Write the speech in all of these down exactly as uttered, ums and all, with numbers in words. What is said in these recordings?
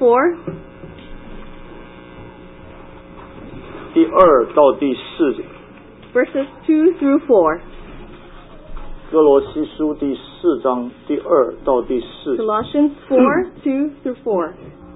four. 第二到第四节。 Verses two through four. 哥罗西书第四章第二到第四节。 Colossians four, two through four.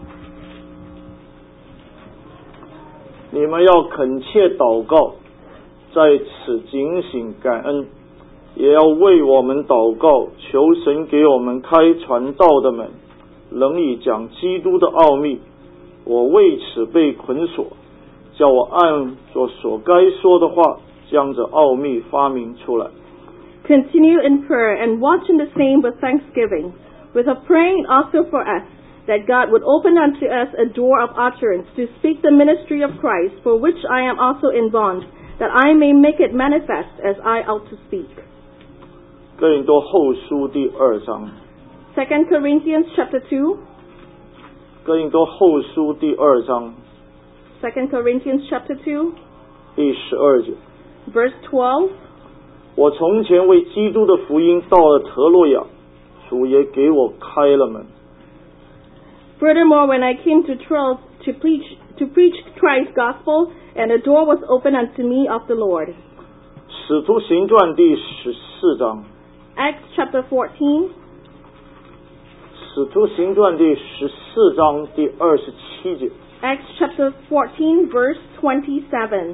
你们要恳切祷告，在此警醒感恩，也要为我们祷告，求神给我们开传道的门，能以讲基督的奥秘。我为此被捆锁，叫我按着所该说的话，将这奥秘发明出来。 Continue in prayer and watch in the same with thanksgiving, with a praying also for us, that God would open unto us a door of utterance to speak the ministry of Christ, for which I am also in bond, that I may make it manifest as I ought to speak. 哥林多后书第二章。 Second Corinthians chapter two. 哥林多后书第二章。 Second Corinthians chapter two. 第十二节。 Verse twelve. 我从前为基督的福音到了特洛亚，主也给我开了门。 Furthermore, when I came to Troas to preach to preach Christ's gospel, and a door was opened unto me of the Lord. 使徒行传第十四章。 Acts chapter fourteen. 使徒行传第十四章第二十七节。 Acts chapter fourteen, verse twenty-seven.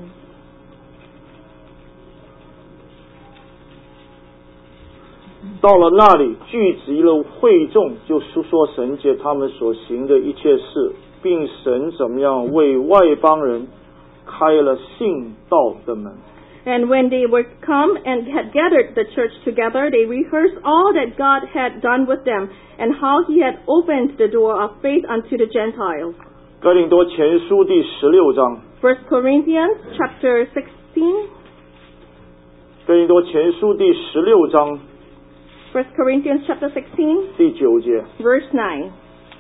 到了那里，聚集了会众，就述说神借他们所行的一切事，并神怎么样为外邦人开了信道的门。 And when they were come and had gathered the church together, they rehearsed all that God had done with them, and how he had opened the door of faith unto the Gentiles. 哥林多前书第十六章。 First Corinthians chapter sixteen. 哥林多前书第十六章。 First Corinthians chapter sixteen. 第九节。 Verse nine.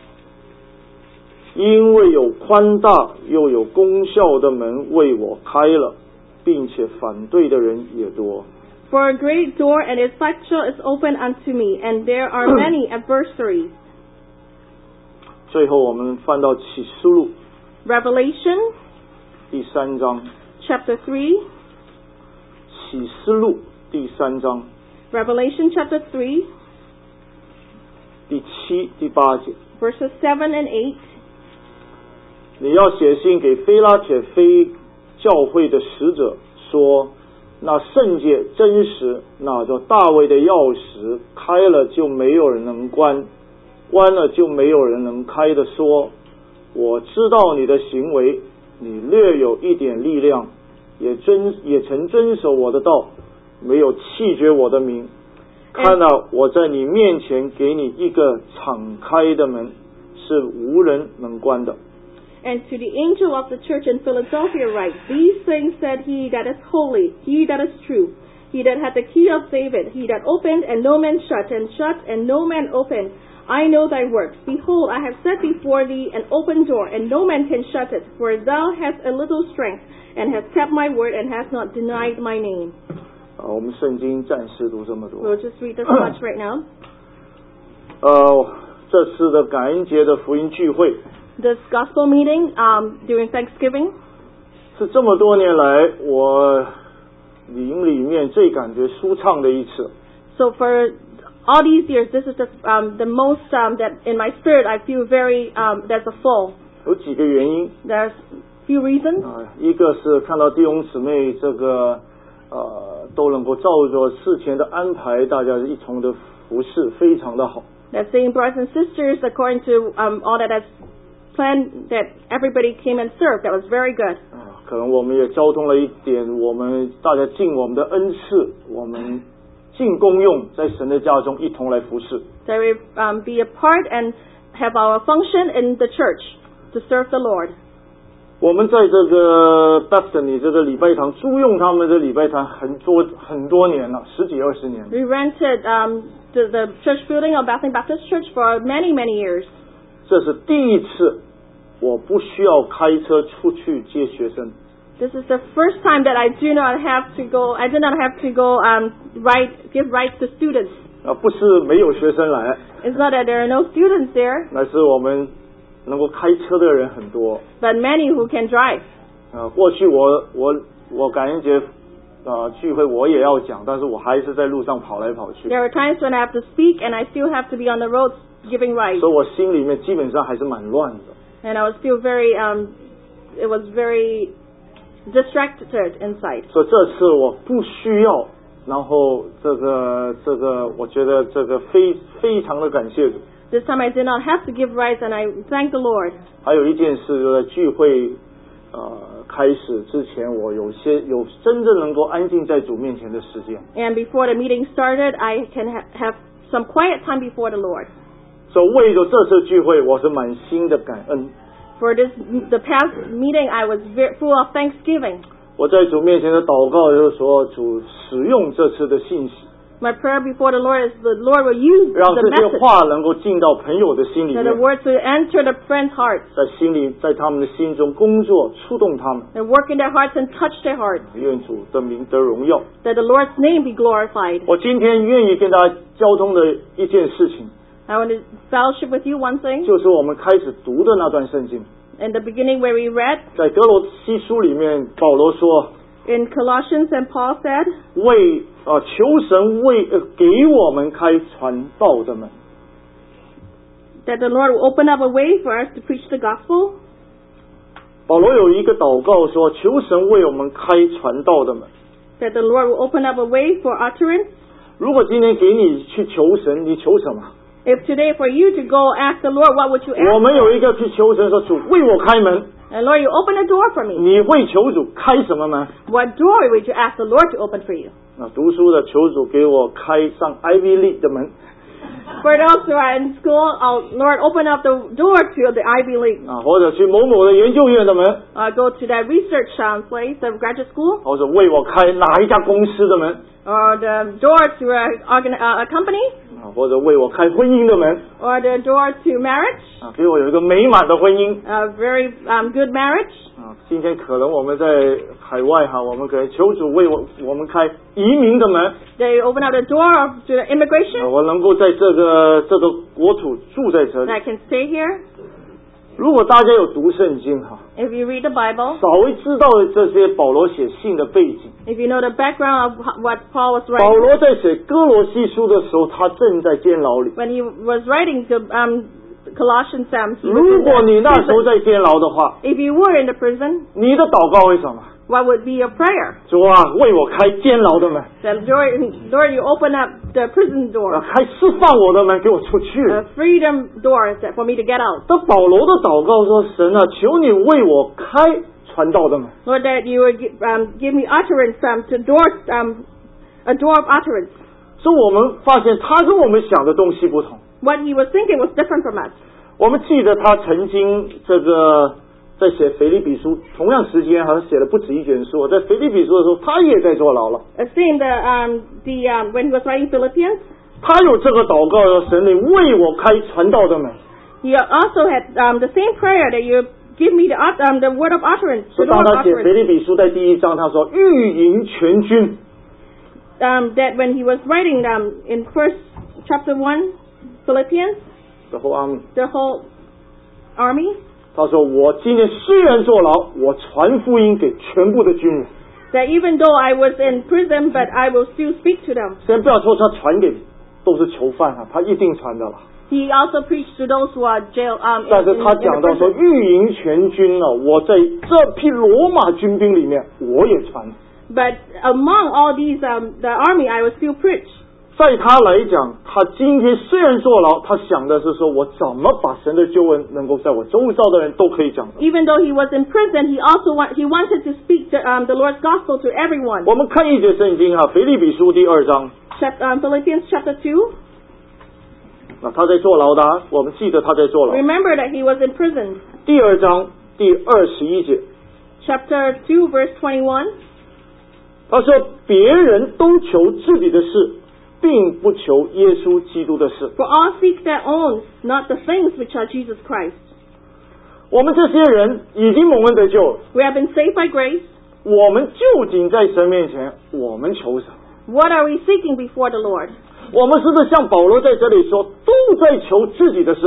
因为有宽大又有功效的门为我开了，并且反对的人也多。 For a great door and effectual is open unto me, and there are many adversaries. 最后我们翻到启示录 Revelation 第三章。 Chapter three. 启示录第三章。 Revelation chapter three. 第七、第八节。 Verses seven and eight. 你要写信给非拉铁非教会的使者说，那圣洁真实，那叫大卫的钥匙，开了就没有人能关，关了就没有人能开的说，我知道你的行为，你略有一点力量，也遵也曾遵守我的道，没有弃绝我的名。看到我在你面前给你一个敞开的门，是无人能关的。 And to the angel of the church in Philadelphia write, These things said he that is holy, he that is true, he that hath the key of David, he that opened and no man shut, and shut and no man opened. I know thy works. Behold, I have set before thee an open door, and no man can shut it. For thou hast a little strength, and hast kept my word, and hast not denied my name. 啊，我们圣经暂时读这么多。 We'll just read this much right now. 呃，这次的感恩节的福音聚会。 This gospel meeting um, during Thanksgiving 是这么多年来我灵里面最感觉舒畅的一次。 So for all these years, this is the, um, the most um, that in my spirit I feel very um, that's a full. 有几个原因。 There's few reasons. 啊，一个是看到弟兄姊妹这个呃都能够照着事前的安排，大家一同的服侍，非常的好。 That's saying brothers and sisters according to um, all that has plan that everybody came and served. That was very good. 啊，可能我们也交通了一点，我们大家尽我们的恩赐，我们尽功用，在神的家中一同来服侍。 That we um, be a part and have our function in the church to serve the Lord. 我们在这个 Bethany 这个礼拜堂租用他们的礼拜堂很多很多年了，十几二十年。 We rented um, the, the church building of Bethany Baptist Church for many many years. 这是第一次我不需要开车出去接学生。 This is the first time that I do not have to go. I do not have to go um, write give rights to students. 啊，不是没有学生来。 It's not that there are no students there. 那是我们能够开车的人很多。 but many who can drive. 呃，过去我我我感恩节呃聚会我也要讲，但是我还是在路上跑来跑去。 There are times when I have to speak and I still have to be on the road giving rides. 所以我心里面基本上还是蛮乱的。 And I was still very, um, it was very distracted inside. 所以这次我不需要，然后这个这个，我觉得这个非非常的感谢主。 This time I did not have to give rides, and I thank the Lord. 还有一件事，就在聚会呃开始之前，我有些有真正能够安静在主面前的时间。 And before the meeting started, I can ha- have some quiet time before the Lord. 所以为着这次聚会，我是满心的感恩。 For this, the past meeting, I was very full of thanksgiving. 我在主面前的祷告就是说，主使用这次的信息。 My prayer before the Lord is the Lord will use 让 the 这些 message, 话能够进到朋友的心里 that 面， the words will enter the friends' hearts, 在心里，在他们的心中工作，触动他们。 and work in their hearts and touch their hearts, 愿主的名得荣耀。 that the Lord's name be glorified. 我今天愿意跟大家交通的一件事情， I want to fellowship with you one thing. 就是我们开始读的那段圣经， In the beginning where we read, 在格罗西书里面，保罗说， in Colossians, and Paul said, 为呃求神为呃给我们开传道的门。 that the Lord will open up a way for us to preach the gospel. 保罗有一个祷告说，求神为我们开传道的门。 That the Lord will open up a way for utterance. 如果今天给你去求神，你求什么？ If today for you to go ask the Lord, what would you 我 ask? 们有一个去求神说，主为我开门。 And Lord, you open a door for me. 你会求主开什么门？ What door would you ask the Lord to open for you? 那读书的求主给我开上 Ivy League 的门。 For those who are in school, oh, Lord, open up the door to the Ivy League. 啊，或者去某某的研究院的门， Uh, go to that research um, place, the graduate school, 或者为我开哪一家公司的门， or the door to a, organ- uh, a company, 啊，或者为我开婚姻的门， or the door to marriage, 啊，给我有一个美满的婚姻。 a very um, good marriage. 啊，今天可能我们在海外哈，我们可以求主为我我们开移民的门， They open up the door of, to the 啊 immigration, 我能够在这个这个国土住在这里。 that I can stay here. 如果大家有读圣经哈， If you read the Bible, 稍微知道这些保罗写信的背景。 if you know the background of ho- what Paul was 保 writing, 罗在写哥罗西书的时候，他正在监牢里。 when he was writing the um, Colossians, um, he was 如 in 果 the 你那时候 prison. 在监牢的话， If you were in the prison, 你的祷告会什么？ what would be your prayer? 主啊，为我开监牢的门， That Lord, Lord, you open up the prison 啊， door, 开释放我的门，给我出去。 a freedom door that for me to get out. 但保罗的祷告说：“神啊，求你为我开传道的门。 Lord, that you would gi- um, give me utterance um, to door, um, a door of utterance. ” 所以我们发现他跟我们想的东西不同。 What he was thinking was different from us. 我们记得他曾经这个在写腓立比书，同样时间好像写了不止一卷书。在腓立比书的时候，他也在坐牢了。 Uh, same the um, the um, when he was writing Philippians, 他有这个祷告说：“神，你为我开传道的门。” he also had um, the same prayer that you give me the ut- um, the word of utterance, 所 the 以当 door of 他写腓 utterance. 立比书在第一章，他说：“御营全军。” Um, that when he was writing um, in first chapter one, Philippians, the whole army， the whole army, 他说：“我今天虽然坐牢，我传福音给全部的军人。 that even though I was in prison, but I will still speak to them. 先不要说他传给都是囚犯啊，他一定传的了。 He also preached to those who are jail um, 但 in, 是 in, 他 in 讲 the 到说， prison. 御营全军呢、我在这批罗马军兵里面，我也传。 But among all these, um, the army, I will still preach. 在他来讲，他今天虽然坐牢，他想的是说我怎么把神的救恩能够在我周遭的人都可以讲的。 Even though he was in prison, he also want, he wanted to speak the, um, the Lord's gospel to everyone. 我们看一节圣经啊，腓立比书第二章， Chap- um, Philippians chapter two. 那他在坐牢的、啊，我们记得他在坐牢。 Remember that he was in prison. 第二章第二十一节， Chapter two, verse twenty-one. 他说别人都求自己的事，并不求耶稣基督的事。 For all seek their own, not the things which are Jesus Christ. 我们这些人已经蒙恩得救了， We have been saved by grace. 我们究竟在神面前，我们求什么？ What are we seeking before the Lord? 我们是不是像保罗在这里说，都在求自己的事？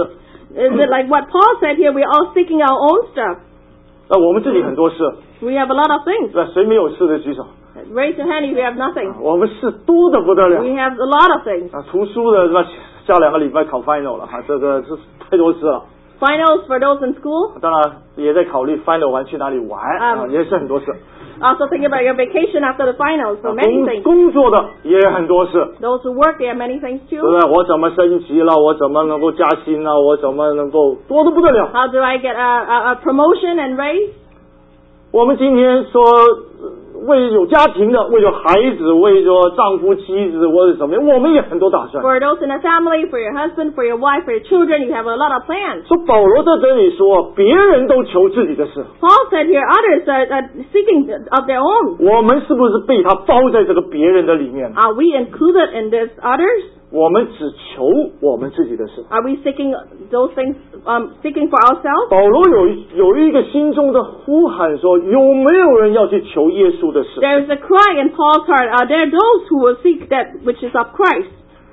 Is it like what Paul said here? We're all seeking our own stuff. 那我们自己很多事， We have a lot of things. 那谁没有事的举手？ Raise your hand if you have nothing. 我们事多的不得了 We have a lot of things. 啊！图书的是吧？下两个礼拜考 final 了哈，这个是太多事了。 Finals for those in school. 当然也在考虑 final 完去哪里玩啊，也是很多事。 Also thinking about your vacation after the finals. So many 工 things. 工作的也很多事， Those who work, they have many things 对 too. 不对？我怎么升级了？我怎么能够加薪了？我怎么能够多得不得了？ How do I get a, a, a promotion and raise? 我们今天说为有家庭的，为了孩子，为了丈夫妻子或者怎么样，我们也很多打算。 For those in a family, for your husband, for your wife, for your children, you have a lot of plans. 说保罗在这里说，别人都求自己的事， Paul said here, others are, are seeking of their own. 我们是不是被他包在这个别人的里面？ Are we included in this others? 我们只求我们自己的事。 Are we seeking those things, um, seeking for ourselves? 保罗有有一个心中的呼喊说，有没有人要去求耶稣的事？ There is a cry in Paul's heart. Are there those who will seek that which is of Christ?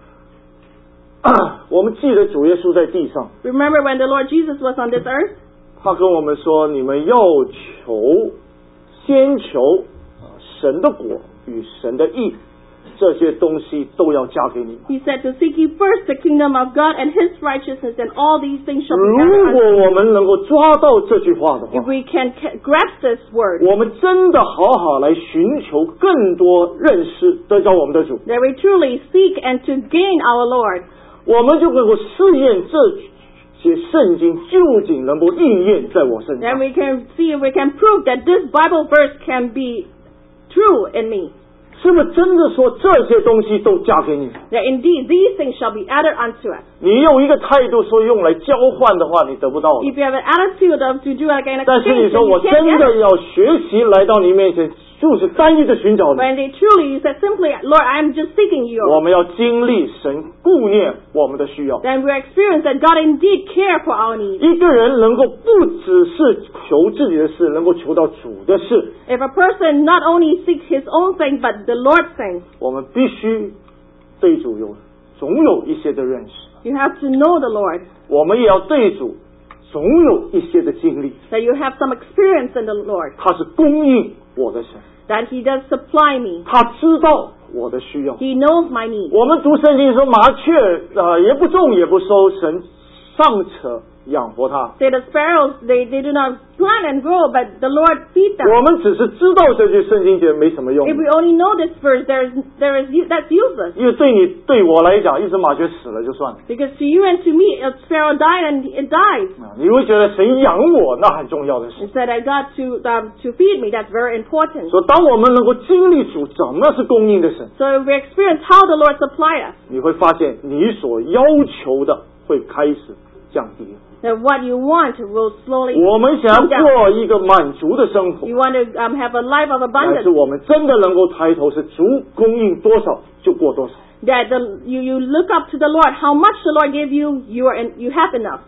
我们记得主耶稣在地上， Remember when the Lord Jesus was on this earth? 他跟我们说，你们要求，先求神的国与神的义，这些东西都要加给你们。 He said to seek ye first the kingdom of God and His righteousness, and all these things shall be 如 added 果 unto you. 我们能够抓到这句话的 If 话， we can ca- grasp this word, 我们真的好好来寻求更多认识得着我们的主， that we truly seek and to gain our Lord, 我们就能够试验这些圣经究竟能够应验在我身 then 上。 we can see, we can prove that this Bible verse can be true in me. 是不是真的说这些东西都加给你？ That indeed these things shall be added unto us. 你用一个态度说用来交换的话，你得不到的。 If you have an attitude of to do like an 但是 exchange, 你说 then 我 you can't 真 get 的 it. 要学习来到你面前，就是单一的寻找你。 When they truly, you said simply, Lord, I am just seeking you. 我们要经历神顾念我们的需要。 Then we experience that God indeed care for our needs. 一个人能够不只是求自己的事，能够求到主的事， If a person not only seeks his own thing, but the Lord's thing, 我们必须对主有总有一些的认识， you have to know the Lord. 我们也要对主总有一些的经历。 That you have some experience in the Lord. 他是供应我的神， That He does supply me. 他知道我的需要。 He knows my needs. 我们读圣经说，麻雀呃也不种也不收，神尚且养活它。 Say the sparrows, they, they do not plant and grow, but the Lord feeds them. 我们只是知道这句圣经节没什么用， If we only know this verse, there is, there is, that's useless. 因为对你对我来讲，一只麻雀死了就算了 Because to you and to me, a sparrow died and it dies. 啊，你会觉得神养我那很重要的事。 Instead, I got to, um, to feed me. That's very important. 所以，当我们能够经历主怎么是供应的神， So if we experience how the Lord supply us, 你会发现你所要求的会开始降低。 then what you want will slowly 我们想 come 要 down. 过一个满足的生活， You want to um, have a life of 但是 abundance. 我们真的能够抬头是主供应多少就过多少。 That the, you, you look up to the Lord. How much the Lord gave you, you, are in, you have enough.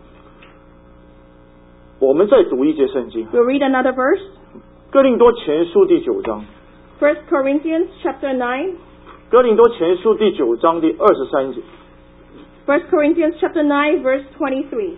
我们再读一节圣经， We'll read another verse. 哥林多前书第九章， First Corinthians chapter nine. 哥林多前书第九章第二十三节， First Corinthians chapter nine, verse twenty-three.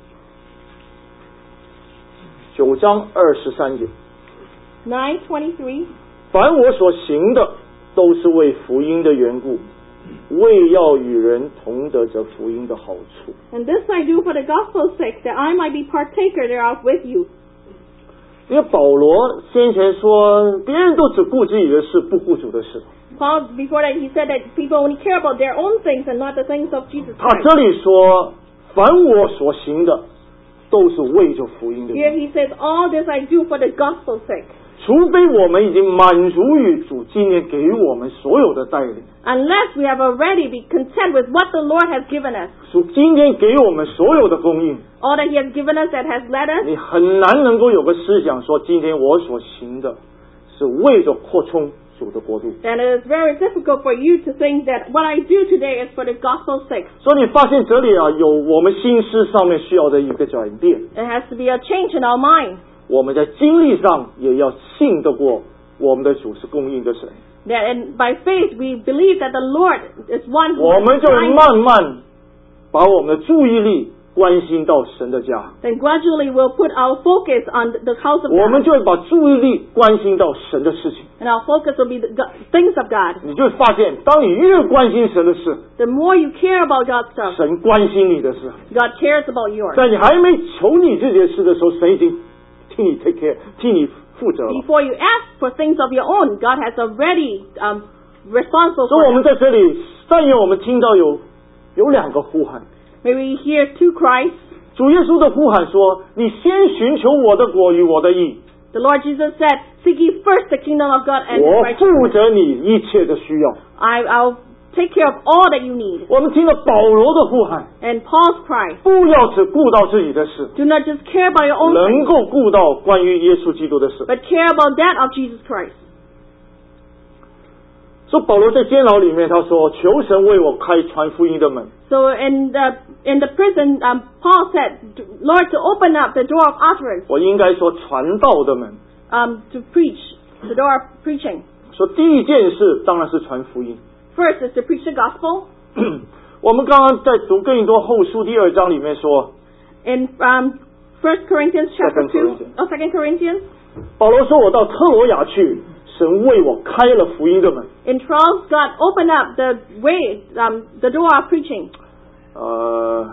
九章二十三节， nine twenty-three. 凡我所行的，都是为福音的缘故，为要与人同得这福音的好处。 And this I do for the gospel's sake, that I might be partaker thereof with you. 因为保罗先前说，别人都只顾自己的事，不顾主的事。 Paul, before that, he said that people only care about their own things and not the things of Jesus 他 Christ. 这里说，凡我所行的，都是为着福音的 Here 缘 he says, all this I do for the gospel's sake. 除非我们已经满足于主今年给我们所有的带领， Unless we have already been content with what the Lord has given us. 主今天给我们所有的供应， All that he has given us that has led us. 你很难能够有个思想说，今天我所行的是为着扩充主的国度。 And it is very difficult for you to think that what I do today is for the gospel's sake. 所以你发现这里啊，有我们心思上面需要的一个转变， There has to be a change in our mind. 我们在经历上也要信得过我们的主是供应的神， That and by faith we believe that the Lord is one who 我们就 has 慢慢把我们的注意力关心到神的家， then gradually we'll put our focus on the house of 我们 God. 就会把注意力关心到神的事情。 And our focus will be the go- things of God. 你就会发现，当你越关心神的事， The more you care about God's stuff, 神关心你的事。 God cares about yours. 在你还没求你这件事的时候，神已经替你 take care， 替你负责了。 Before you ask for things of your own, God has already um, responsible 所以 for 我们 it. 在这里，但愿我们听到有有两个呼喊。 May we hear two cries. 主耶稣的呼喊说：“你先寻求我的国与我的义， The Lord Jesus said, seek ye first the kingdom of God and 我 His 负 righteousness. 责你一切的需要。” I, I'll take care of all that you need. 我们听了保罗的呼喊， And Paul's cry, 不要只顾到自己的事， do not just care about your own 能 things, 够顾到关于耶稣基督的事。 but care about that of Jesus Christ. 所以保罗在监牢里面，他说：“求神为我开传福音的门。” So in the in the prison, um, Paul said, Lord, to open up the door of utterance, 我应该说传道的门。 um, to preach, the door of preaching. 说第一件事当然是传福音。 First is to preach the gospel. 我们刚刚在读哥林多后书第二章里面说， In um, First Corinthians chapter Second two, Corinthians. or Second Corinthians, 保罗说：“我到特罗亚去，神为我开了福音的门。” in trials, God opened up the way, um, the door of preaching. 呃，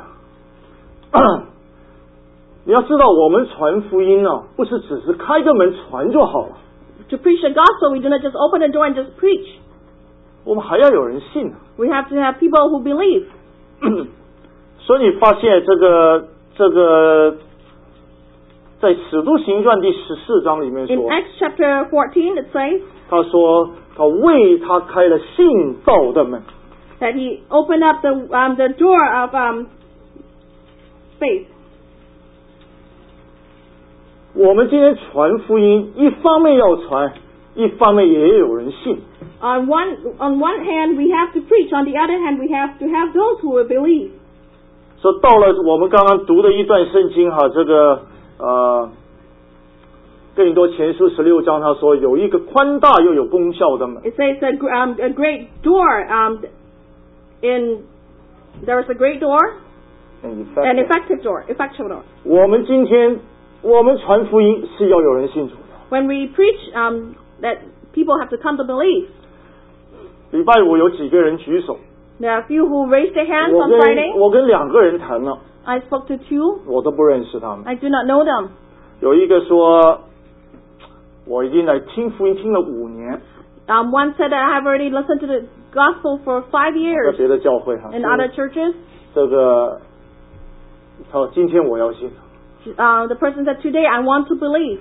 你要知道，我们传福音啊，不是只是开个门传就好了， To preach the gospel, we do not just open the door and just preach. 我们还要有人信啊。 We have to have people who believe. 所以你发现这个这个，在使徒行传第十四章里面 In 说， Acts chapter fourteen, it says 他说他为他开了信道的门。 that he opened up the um, the door of um, faith. 我们今天传福音，一方面要传，一方面也有人信。 On one on one hand, we have to preach. On the other hand, we have to have those who will believe. 说到了我们刚刚读的一段圣经哈，这个呃，哥林多前书十六章，他说有一个宽大又有功效的门。 It says a, gr- um, a great door. Um, in there is a great door, an effective door, effective door. 我们今天我们传福音是要有人信主的。 When we preach, um, that people have to come to believe. 礼拜五有几个人举手， There are a few who raised their hands 我 on 跟 Friday. 我跟两个人谈了， I spoke to two. 我都不认识他们。 I do not know them. 有一个说，我已经来听福音听了五年， Um, one said that I have already listened to the gospel for five 在 years 别的教会哈。 in other churches. 这个，他说今天我要信。 Uh, the person said, today I want to believe.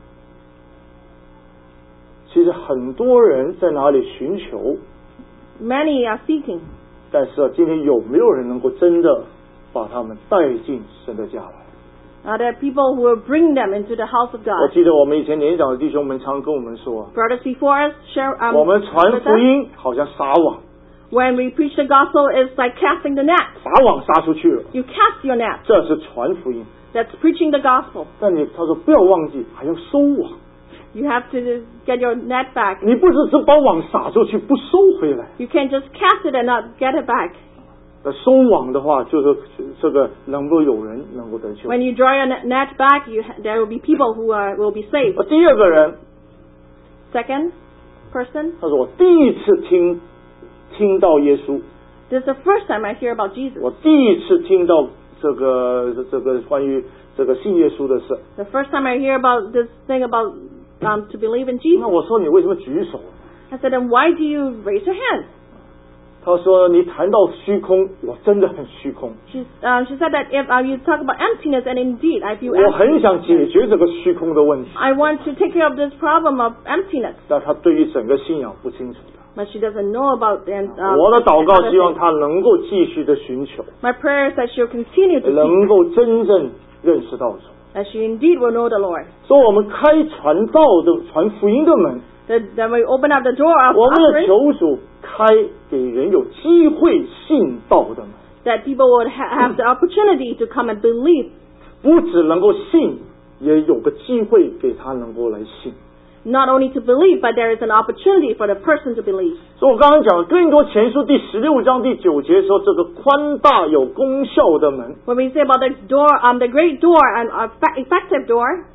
其实很多人在哪里寻求， Many are seeking. 但是啊，今天有没有人能够真的把他们带进神的家来？ Uh, there are people who will bring them into the house of 我 God. 记得我们以前年长的弟兄们常跟我们说， Brothers before us share. Um, 我们传 with 福 us. 音好像撒网， When we preach the gospel, it's like casting the net. 撒网撒出去了， You cast your net. 这是传福音。 That's preaching the gospel. 但你他说不要忘记还要收网， You have to get your net back. 你不是只把网撒出去不收回来。 You can't just cast it and not get it back. 那收网的话，就是这个能够有人能够得救。 When you draw your net- net back, you ha- there will be people who are, will be saved. 而第二个人， Second person, 他说我第一次听听到耶稣， this is the first time I hear about Jesus. 我第一次听到这个这个关于这个信耶稣的事。 The first time I hear about this thing about um, to believe in 那 Jesus. 我说你为什么举手？ I said, then why do you raise your hand? 他说你谈到虚空，我真的很虚空， She, uh, she said that if uh, you talk about emptiness, and indeed I feel 我很 empty. 想解决这个虚空的问题。 I want to take care of this problem of emptiness. 但他对于整个信仰不清楚的。 But she doesn't know about and um, 我的祷告 other 希望 things. 他能够继续的寻求， My prayer is that she'll continue to 能 seek, 够真正认识到主。 that she indeed will know the Lord. 所以我们开传道的传福音的门， That, that we open up the door of 我们要 utterance, 求主开给人有机会信道的门， that people would ha- have the opportunity to come and believe, 不只能够信，也有个机会给他能够来信。 not only to believe, but there is an opportunity for the person to believe. 所以我刚刚讲哥林多前书第十六章第九节说，这个宽大有功效的门。 When we say about the door, um, the great door and uh, effective door,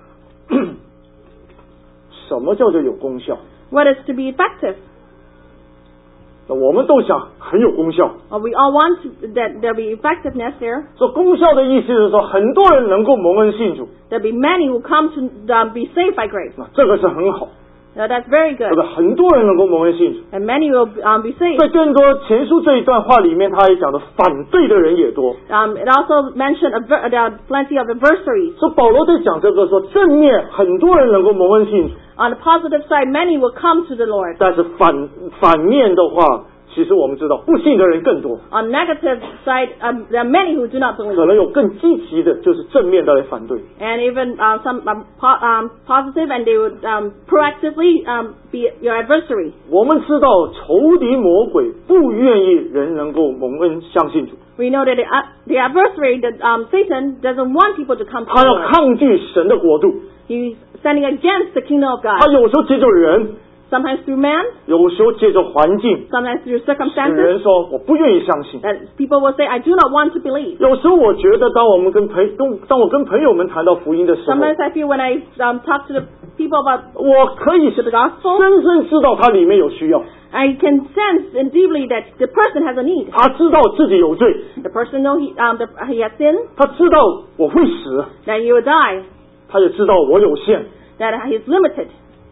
什么叫做有功效？ what is to be effective? 我们都想很有功效。 Uh, we all want to, that there be effectiveness there. 说功效的意思是说，很多人能够蒙恩信主。 There be many who come to um, be saved by grace. 那这个是很好。 Uh, that's very 这 good. 个很多人能够蒙恩信主。 And many will um, be saved. 在更多前书这一段话里面，他也讲的反对的人也多。 Um, it also mentioned aver- there are plenty of adversaries. 所以保罗在讲这个说，正面很多人能够蒙恩信主， On the positive side, many will come to the Lord. 但是反反面的话，其实我们知道不信的人更多。 On negative side, um, there are many who do not 可 believe. 能有更积极的，就是正面的来反对。 And even uh, some um, po- um, positive, and they would um, proactively um, be your adversary. 我们知道仇敌魔鬼不愿意人能够蒙恩相信主， We know that the, uh, the adversary, that um, Satan, doesn't want people to come to 他 the 要 Lord. 抗拒神的国度， He's standing against the kingdom of 他 God. 有时候借着人， Sometimes through man, 有时候借着环境， sometimes through 使 circumstances. 人说我不愿意相信。 That people will say, I do not want to believe. 有时候我觉得，当我们跟朋跟当我跟朋友们谈到福音的时候， Sometimes I feel when I um, talk to the people about, 我可以 to the gospel, 深深知道他里面有需要， I can sense and deeply that the person has a need. 他知道自己有罪， The person knows he, um, the, he has sinned, 他知道我会死， that he will die, 他也知道我有限， that he is limited.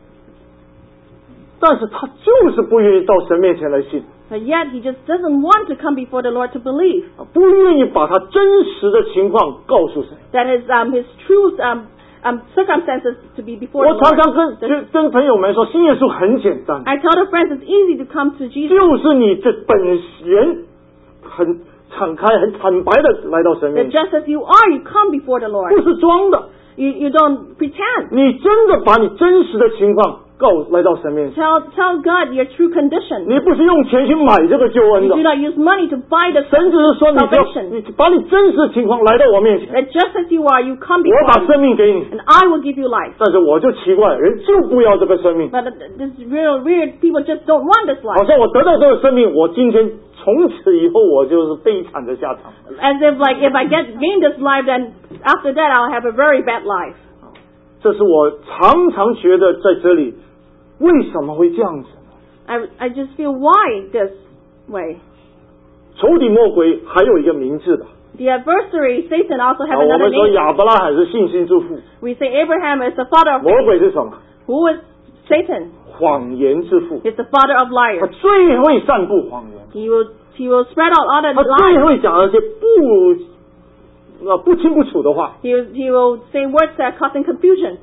但是他就是不愿意到神面前来信， But yet he just doesn't want to come before the Lord to believe. 不愿意把他真实的情况告诉神。 That is um, his true um, um, circumstances to be before 我 the 常 Lord. 常跟跟跟朋友们说，信耶稣很简单， I tell the friends it's easy to come to Jesus. 就是你这本人很敞开、很坦白的来到神 That 面前， just as you are, you come before the 不 Lord. 是装的， You, you don't pretend. 你真的把你真实的情况告来到神面前。 Tell, tell God your true condition. 你不是用钱去买这个救恩 You 的 do，not use money to buy the 神只是说你只要 salvation. 你把你真实的情况来到我面前， That just as you are, you come 我把 before me, 生命给你。 and I will give you life. 但是我就奇怪，人就不要这个生命， But this real weird people just don't want this 好 life. 像我得到这个生命，我今天从此以后我就是悲惨的下场。 As if like if I get gain this life, then after that I'll have a very bad life. 这是我常常觉得在这里为什么会这样子呢？ I I just feel why this way. 仇敌魔鬼还有一个名字的， The adversary, Satan, also 啊 have 我 another 们说 name. 亚伯拉罕是信心之父， We say Abraham is the father of 魔鬼是什么？ who is Satan? 谎言之父， He's the father of 他 liars. 最会散布谎言， He will he will spread out all the 他最 lies. 会讲那些不呃不清不楚的话。 He will, he will say words that are causing confusion.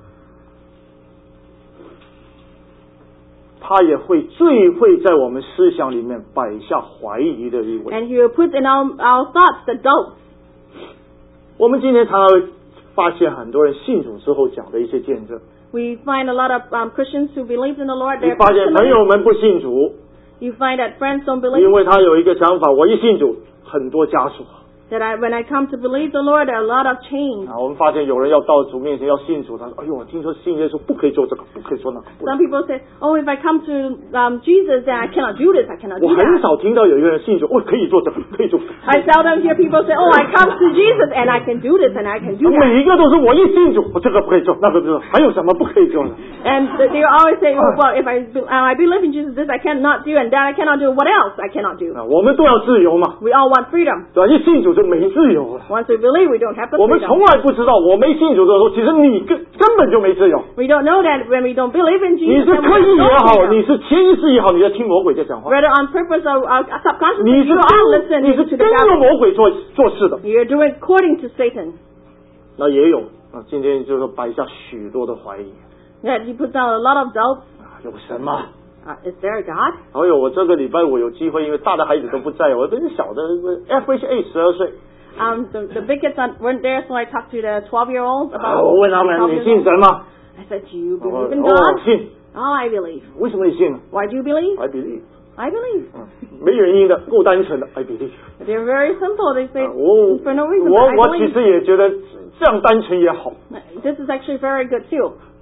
他也会最会在我们思想里面摆下怀疑的一位。 And he will put in our, our thoughts the doubts. 我们今天常常会发现很多人信主之后讲的一些见证。 We find a lot of um, Christians who believe in the Lord. 你 Their 发现朋 testimony. 友们不信主， You find that friends don't 因 believe. 为他有一个想法，我一信主，很多枷锁。 That I, when I come to believe the Lord, there are a lot of chains. 啊，我们发现有人要到主面前要信主，他说：“哎呦，我听说信耶稣不可以做这个，不可以做那个。不能 Some people say, oh, if I come to um, Jesus, then I cannot do this, I cannot ” do 我很 that. 少听到有一个人信主，我可以做这个，可以做这个。 I seldom hear people say, oh, I come to Jesus and I can do this and I can do that. 每一个都是我一信主，我这个不可以做，那个不做，还有什么不可以做的？ And they always say, oh, well, if I, uh, I believe in Jesus, this I cannot do and that I cannot do. What else I cannot do? 啊，我们都要自由嘛， We all want freedom. 对吧？一信主就没自由了。 Once we believe, we don't have the 我们 freedom. 从来不知道，我没信主的时候，其实你根根本就没自由。 We don't know that when we don't believe in 你 Jesus, 是 then 刻 we 意 have 也 no 好， freedom. 你是潜意识也好，你在听魔鬼在讲话。 Whether on purpose or uh, subconsciously, 你是 you are 跟你 listening 是 to 跟 the 着 devil. 魔鬼做做事的。 You're doing according to Satan. 那也有啊，今天就是摆下许多的怀疑 That he puts down a lot of doubts. 啊，有神吗？ Uh, is there a God? 哎呦，我这个礼拜我有机会，因为大的孩子都不在，我跟小的 F H A 十二岁， Um, the, the big kids not, weren't there, so I talked to the twelve-year-olds 啊 about. 我问他们 twelve 你 years 信 old. 神吗？ I said, do you 我 believe in 我 God? 信， Oh, I believe. 为什么你信呢 Why do you believe? ？I believe， I believe. 嗯，没原因的，够单纯的 I believe。 They're very simple. They say 啊我 for no reason. 我 but I 我其 believe. 实也觉得这样单纯也好。 This is actually very good too.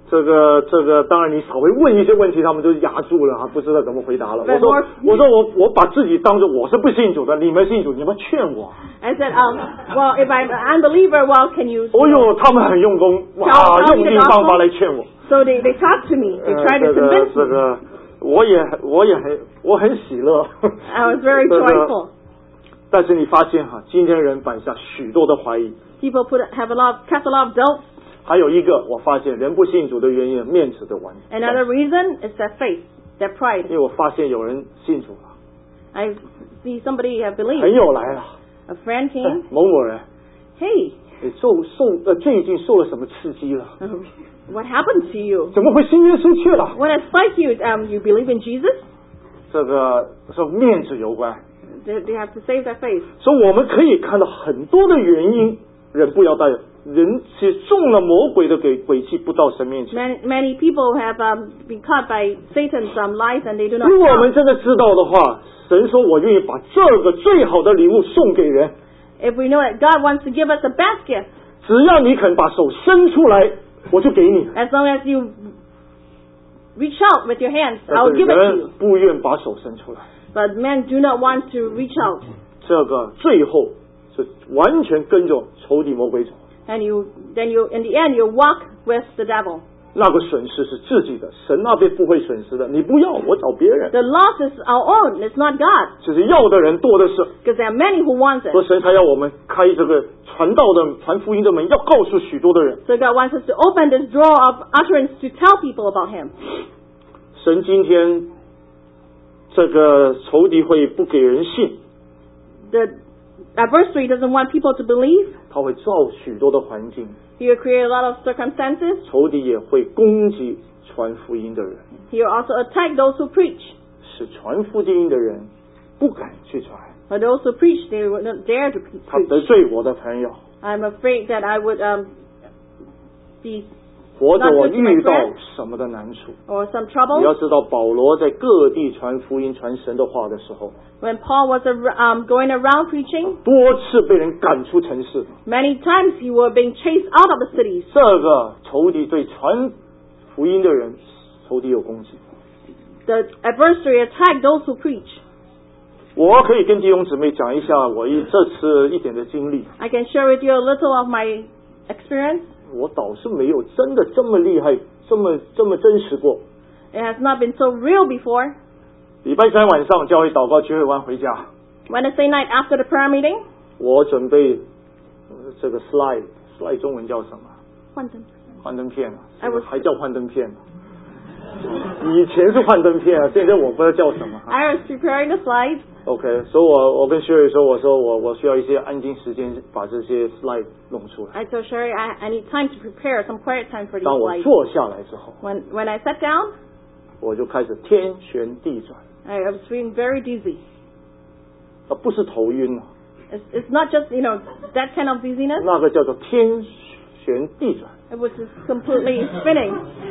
这个这个，当然你稍微问一些问题，他们就压住了，不知道怎么回答了。我说我说我我把自己当作我是不信主的，你们信主，你们劝我。 I said, um, well, if I'm an unbeliever, well, can you? 哦呦，他们很用功，哇，用尽方法来劝我。 So they they talk to me, they try to convince me. 这个我也我也很我很喜乐。 I was very joyful. 但是你发现哈，今天人摆下许多的怀疑。 People put have a lot, cast a lot of doubts. 还有一个，我发现人不信主的原因，面子的顽。 Another reason is their faith, their pride. 因为我发现有人信主了。 I see somebody have believed. 朋友来了。 A friend came. 某某人。 Hey. 你受受呃最近受了什么刺激了 ？What happened to you? 怎么会信耶稣去了 ？What has spiked you? Um, you believe in Jesus? 这个说面子有关。 They, they have to save their face. 所以我们可以看到很多的原因，人不要带人是中了魔鬼的鬼诡计，不到神面前。 Many, many people have um, been caught by Satan's um, lies, and they do not. 如果我们真的知道的话，神说我愿意把这个最好的礼物送给人。 If we know that God wants to give us the best gift, 只要你肯把手伸出来，我就给你。 As long as you reach out with your hands, I'll give it to you. 不愿把手伸出来。 But men do not want to reach out. 这个最后是完全跟着仇敌魔鬼走。 And you, then you, in the end, you walk with the devil. 那个损失是自己的，神那边不会损失的。你不要，我找别人。 The loss is our own. It's not God. 只是要的人多的是。 Because there are many who want it. 所以神才要我们开这个传道的、传福音的门，要告诉许多的人。 So God wants us to open this door of utterance to tell people about Him. 神今天这个仇敌会不给人信。 The adversary doesn't want people to believe. 他会造许多的环境。 He will create a lot of circumstances. 仇敌也会攻击传福音的人。 He will also attack those who preach. 使传福音的人不敢去传。 For those who preach, they will not dare to preach. 他得罪我的朋友。 I'm afraid that I would um, be 或者我遇到什么的难处 or some trouble. 你要知道，保罗在各地传福音、传神的话的时候 When Paul was um, going around preaching, 多次被人赶出城市。 many times he was being chased out of the cities. 这个仇敌对传福音的人，仇敌有攻击。 The adversary attacked those who preach. 我可以跟弟兄姊妹讲一下我一这次一点的经历。 I can share with you a little of my experience. 我倒是没有真的这么厉害，这么这么真实过。 It has not been so real before. 礼拜三晚上教会祷告聚会完回家。 Wednesday night after the prayer meeting. 我准备、呃、这个 slide slide 中文叫什么？ 幻灯。 幻灯片啊， I was 还叫幻灯片、啊。以前是幻灯片啊，现在我不知道叫什么。 I was preparing the slides. OK， 所以我我跟 Sherry 说，我说我我需要一些安静时间把这些 slide 弄出来。 I told Sherry I, I need time to prepare, some quiet time for these 当我 slides. 坐下来之后 When when I sat down, 我就开始天旋地转。 I was feeling very dizzy. 啊，不是头晕啊。 It's, it's not just, you know, that kind of dizziness. 那个叫做天旋地转。 It was just completely spinning.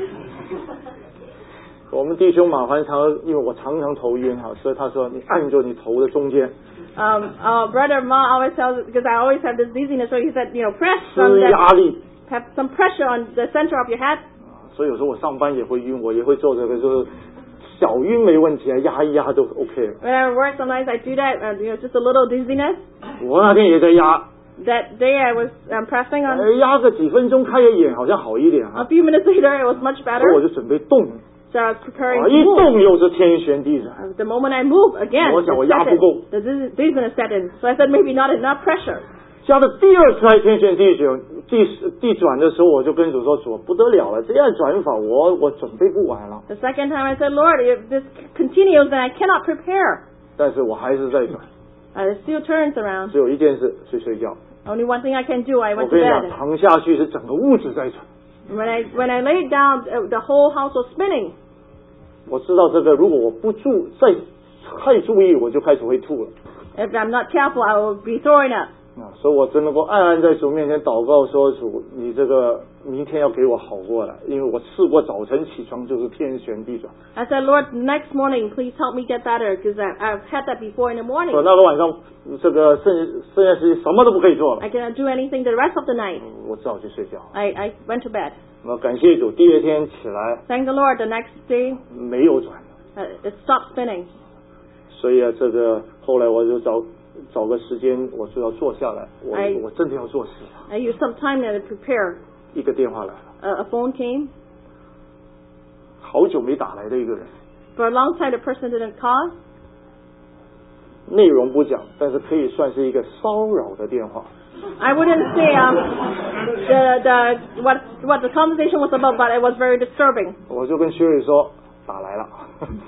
我们弟兄马凡常，因为我常常头晕哈，所以他说你按住你头的中间。 Um, our brother Ma always tells, because I always have this dizziness, so he said, you know, press 施 on 压 that, 力。 have some pressure on the center of your head. 所以有时候我上班也会晕，我也会做这个，就是小晕没问题啊，压一压都 OK。 When I work, sometimes I do that, and you know, just a little dizziness. 我那天也在压。 That day I was um, pressing on. 呃，压个几分钟，开个眼好像好一点 A 啊。 few minutes later, it was much 所以我 better. 就准备动。 So I was preparing 啊， to 一 move. 动又是天旋地转。 Uh, The moment I move again, 我想我 the 压不够。 set in, the diz- dizziness set in. So I said maybe not enough pressure. 加了第二次还天旋地转，地地转的时候，我就跟主说：“主不得了了，这样转法我我准备不完了。 The second time I said, Lord, if this continues, then I cannot prepare. ” 但是我还是在转。 Uh, it still turns around. 只有一件事，睡睡觉。 Only one thing I can do, I 我 went to 跟你讲， bed. 躺下去是整个屋子在转。 When I when I laid down, uh, the whole house was spinning. 我知道这个，如果我不注再太注意，我就开始会吐了。 If I'm not careful, I will be throwing up. 啊， 所以我只能够暗暗在主面前祷告说，主，你这个明天要给我好过来，因为我试过早晨起床就是天旋地转。 I said, Lord, next morning, please help me get better, because I've had that before in the morning. 所以那个晚上，这个剩剩下时间什么都不可以做了。 I cannot do anything the rest of the night. 我只好去睡觉。 I, I went to bed. 那感谢主，第二天起来 Thank the Lord, the next day, 没有转。 uh, it stopped spinning. 所以啊，这个后来我就找找个时间，我就要坐下来，我 I, 我真的要做事。 I used some time to prepare. 一个电话来了， Uh, a phone came. 好久没打来的一个人， For a long time, the person didn't call. 内容不讲，但是可以算是一个骚扰的电话。 I wouldn't say um, the the what what the conversation was about, but it was very disturbing. 我就跟薛瑞说，打来了。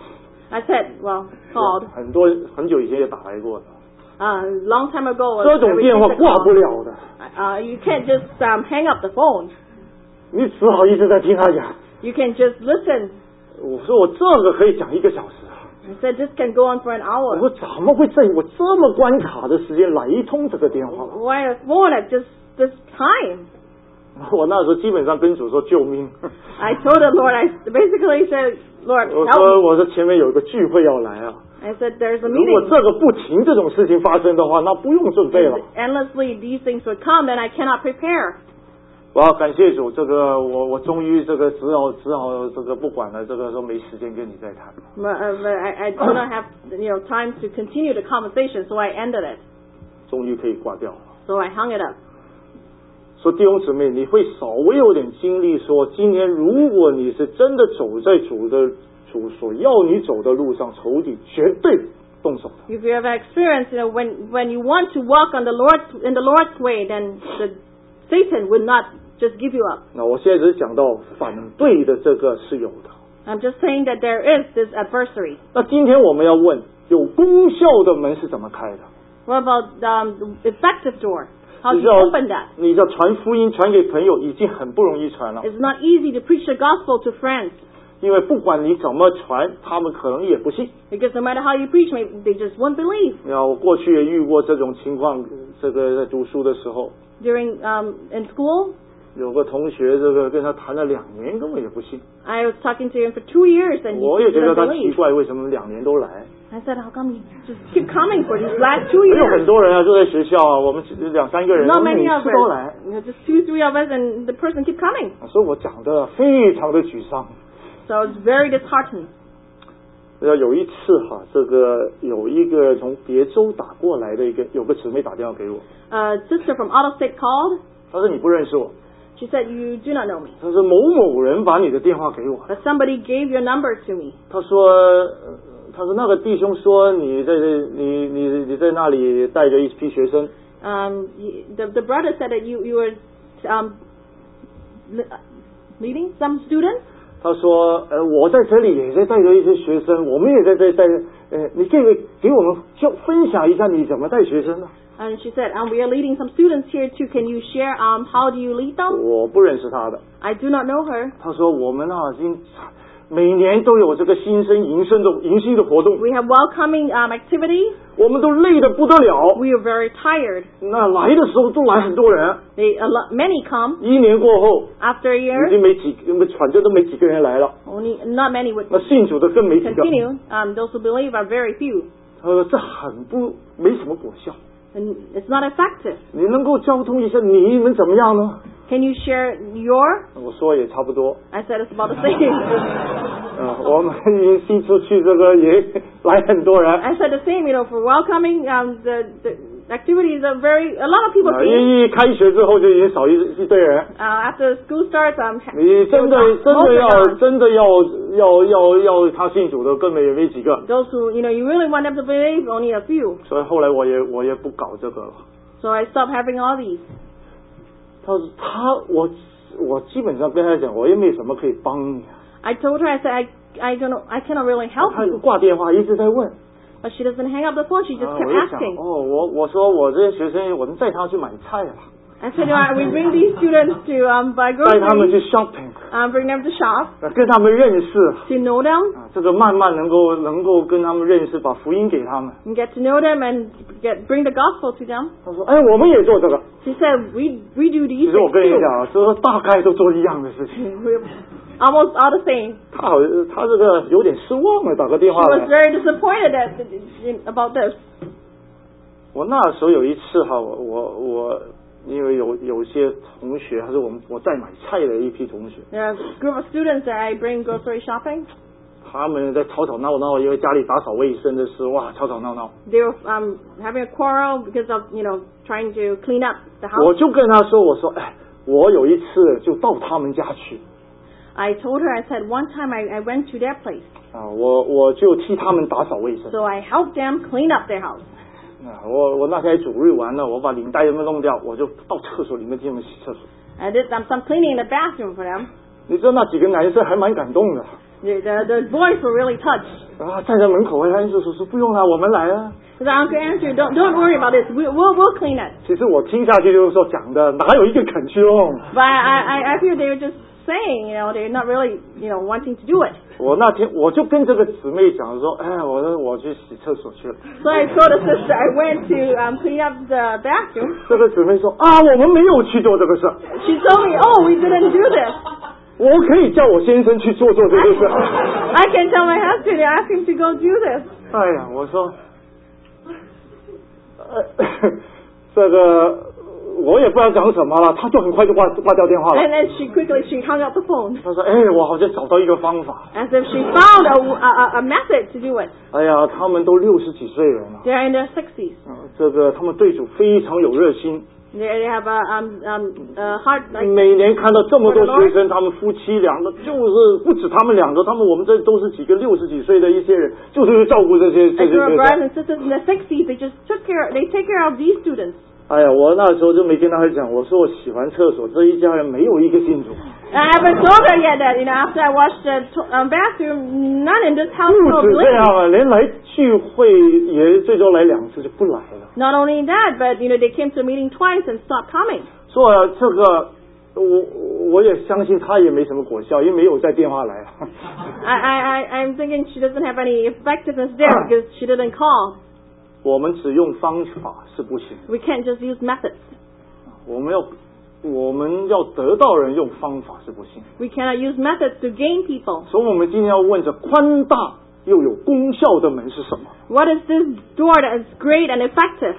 I said, well, called. 很多很久以前也打来过的。 Uh, long time ago. 这种电话挂不了的。 Uh, you can't just um, hang up the phone. 你只好一直在听他讲。 You can just listen. 我说我这个可以讲一个小时。 I said this can go on for an 我 hour. 说怎么会在我这么关卡的时间来一通这个电话？ Why a phone at just this time? 我那时候基本上跟主说救命。 I told the Lord, I basically said, Lord, 我 help 说 me. 我说前面有一个聚会要来啊。 I said there's a 如果 meeting. 这个不停这种事情发生的话，那不用准备了。 Endlessly these things would come, and I cannot prepare. 哇，感谢主，这个我我终于这个只好只好这个不管了，这个说没时间跟你再谈。 But, uh, but I, I do not have you know time to continue the conversation, so I ended it. 终于可以挂掉了。 So I hung it up. 说弟兄姊妹，你会稍微有点经历说，今天如果你是真的走在主的主所要你走的路上，仇敌绝对动手的。 If you have experience, you know, when when you want to walk on the Lord's in the Lord's way, then the Satan would not just give you up. 那我现在只是讲到反对的这个是有的。 I'm just saying that there is this adversary. 那今天我们要问，有功效的门是怎么开的？ What about um, the effective door? How do 你知 you 道 open that? 你知道传福音传给朋友已经很不容易传了， It's not easy to preach the gospel to friends, 因为不管你怎么传，他们可能也不信。 because no matter how you preach, maybe they just won't believe. 你看，我过去也遇过这种情况，这个在读书的时候， During um, in school, 有个同学这个跟他谈了两年，根本也不信。 I was talking to him for two years, and 我 he 也觉得 didn't 他奇 believe. 怪，为什么两年都来？ I said, how come you just keep coming for these last two 有很 years? 多人啊，就在学校啊，我们两三个人， Not 我们每 many of 次都来 us. You know, just two, three of us, and the person keep coming. 所以我讲的非常的沮丧。 So I was very disheartened. 要有一次哈，这个有一个从别州打过来的一个有个姊妹打电话给我， A sister from out of state called. 她说你不认识我， She said, you do not know me, 她说某某人把你的电话给我， but somebody gave your number to me. 她说呃她说那个弟兄说你在这你你你在那里带着一批学生， Um, y- the, the brother said that you, you were um, le- leading some students. 她说呃我在这里也在带着一些学生，我们也在这带呃你可以给我们就分享一下你怎么带学生呢？ And she said, um, we are leading some students here too. Can you share um, how do you lead them? 我不认识她的， I do not know her. 她说我们啊已经每年都有这个新生迎生的迎新的活动， We have welcoming um, activities. 我们都累得不得了。 We are very tired. 那来的时候都来很多人， They, a lot, many come. 一年过后 After a 已 year, 经没几，反正都没几个人来了。 only not many would 那信主的更没几个。 continue. Um, those who believe are very few. 他说这很不没什么果效。 And it's not effective. 你能够交通一下你们怎么样呢？ Can you share your? 我说也差不多。 I said it's about the same. 嗯，我们迎新出去这个也来很多人。 I said the same. You know, for welcoming, um, the, the activities are very. A lot of people 啊 came. 一一开学之后就已经少一一堆人。 Uh, after school starts, um, 你真的 most 真的 are 要 gone. 真的要要要要他信主的根本也没几个。 Those who, you know, you really want them to believe, only a few. 所以后来我也我也不搞这个了。 So I stopped having all these. 他说他我我基本上跟他讲，我也没什么可以帮你。 I told her, I said, I, I don't know, I cannot really help 他 you. 挂电话一直在问， But she doesn't hang up the phone. She just 啊 kept 我就想 asking. 哦，我我说我这些学生，我们带他去买菜了。 I said, you know, we bring these students to um, buy 带他们 groceries, 去 shopping， um, bring them to shop, 跟他们认识， to know them, 啊，这个慢慢能够能够跟他们认识，把福音给他们。 and get to know them and get bring the gospel to them. 他说：“哎，我们也做这个。” She said, we we do 其 these 实我 things 跟你 too. 讲啊，这大概都做一样的事情。 We're almost all the same. 他好，他这个有点失望了，打个电 She 话 was 来。 very disappointed at, in, about this. 我那时候有一次哈，我我我，因为有有些同学，还是我们我在买菜的一批同学， There are a group of students that I bring grocery shopping. 他们在吵吵闹闹，因为家里打扫卫生的事，哇，吵吵闹闹。 They were um, having a quarrel because of, you know, trying to clean up the 我 house. 就跟他说，我说，哎，我有一次就到他们家去， I told her, I said, one time I, I went to their place. 啊，我我就替他们打扫卫生。 So I helped them clean up their house. 啊，我我那天主日完了，我把领带什么弄掉，我就到厕所里面替他们洗厕所。 I did some, some cleaning in the bathroom for them. 你知道那几个男生还蛮感动的。 The, the, the boys were really touched. 啊，站在门口，哎，安叔叔说不用了，我们来啊。 He said, Uncle Andrew, don't, don't worry about this. We, we'll, we'll clean it. 其实我听下去就是说讲的，哪有一个肯去用？ But I, I, I feel they were just saying, you know, they're not really, you know, wanting to do it. 我那天我就跟这个姊妹讲说，哎，我说我去洗厕所去了。 So I told the sister I went to um, clean up the bathroom. 这个姊妹说啊，我们没有去做这个事， She told me, oh, we didn't do this. 我可以叫我先生去做做这个事。 I can tell my husband, ask him to go do this. 哎呀，我说，呃，这个我也不知道讲什么了，他就很快就挂挂掉电话了。 And then she quickly, she hung up the phone. 他说，哎，我好像找到一个方法。 As if she found a, a, a method to do it. 哎呀，他们都六十几岁人了， They're in their sixties. 嗯这个他们对主非常有热心。 They, they have a, um, um, a heart like 每年看到这么多学生，他们夫妻两个就是不止他们两个，他们我们这都是几个六十几岁的一些人，就是照顾这些这 like 些 your 学 brothers 生。 and sisters in their sixties. They just took care. They take care of these students. 哎呀，我那时候就没跟他讲，我说我洗完厕所，这一家人没有一个信主。 I haven't told her yet that, you know, after I washed the to- um, bathroom, none in this 不 household 止这 believed. 样啊，连来聚会也最多来两次就不来了。 Not only that, but, you know, they came to a meeting twice and stopped coming. 所以这个我我也相信他也没什么果效，因为没有在电话来。 I, I, I, I'm thinking she doesn't have any effectiveness there because she didn't call. 我们只用方法是不行， We can't just use methods. 我们要我们要得到人用方法是不行。 We cannot use methods to gain people. 所以我们今天要问这宽大又有功效的门是什么？ What is this door that is great and effective?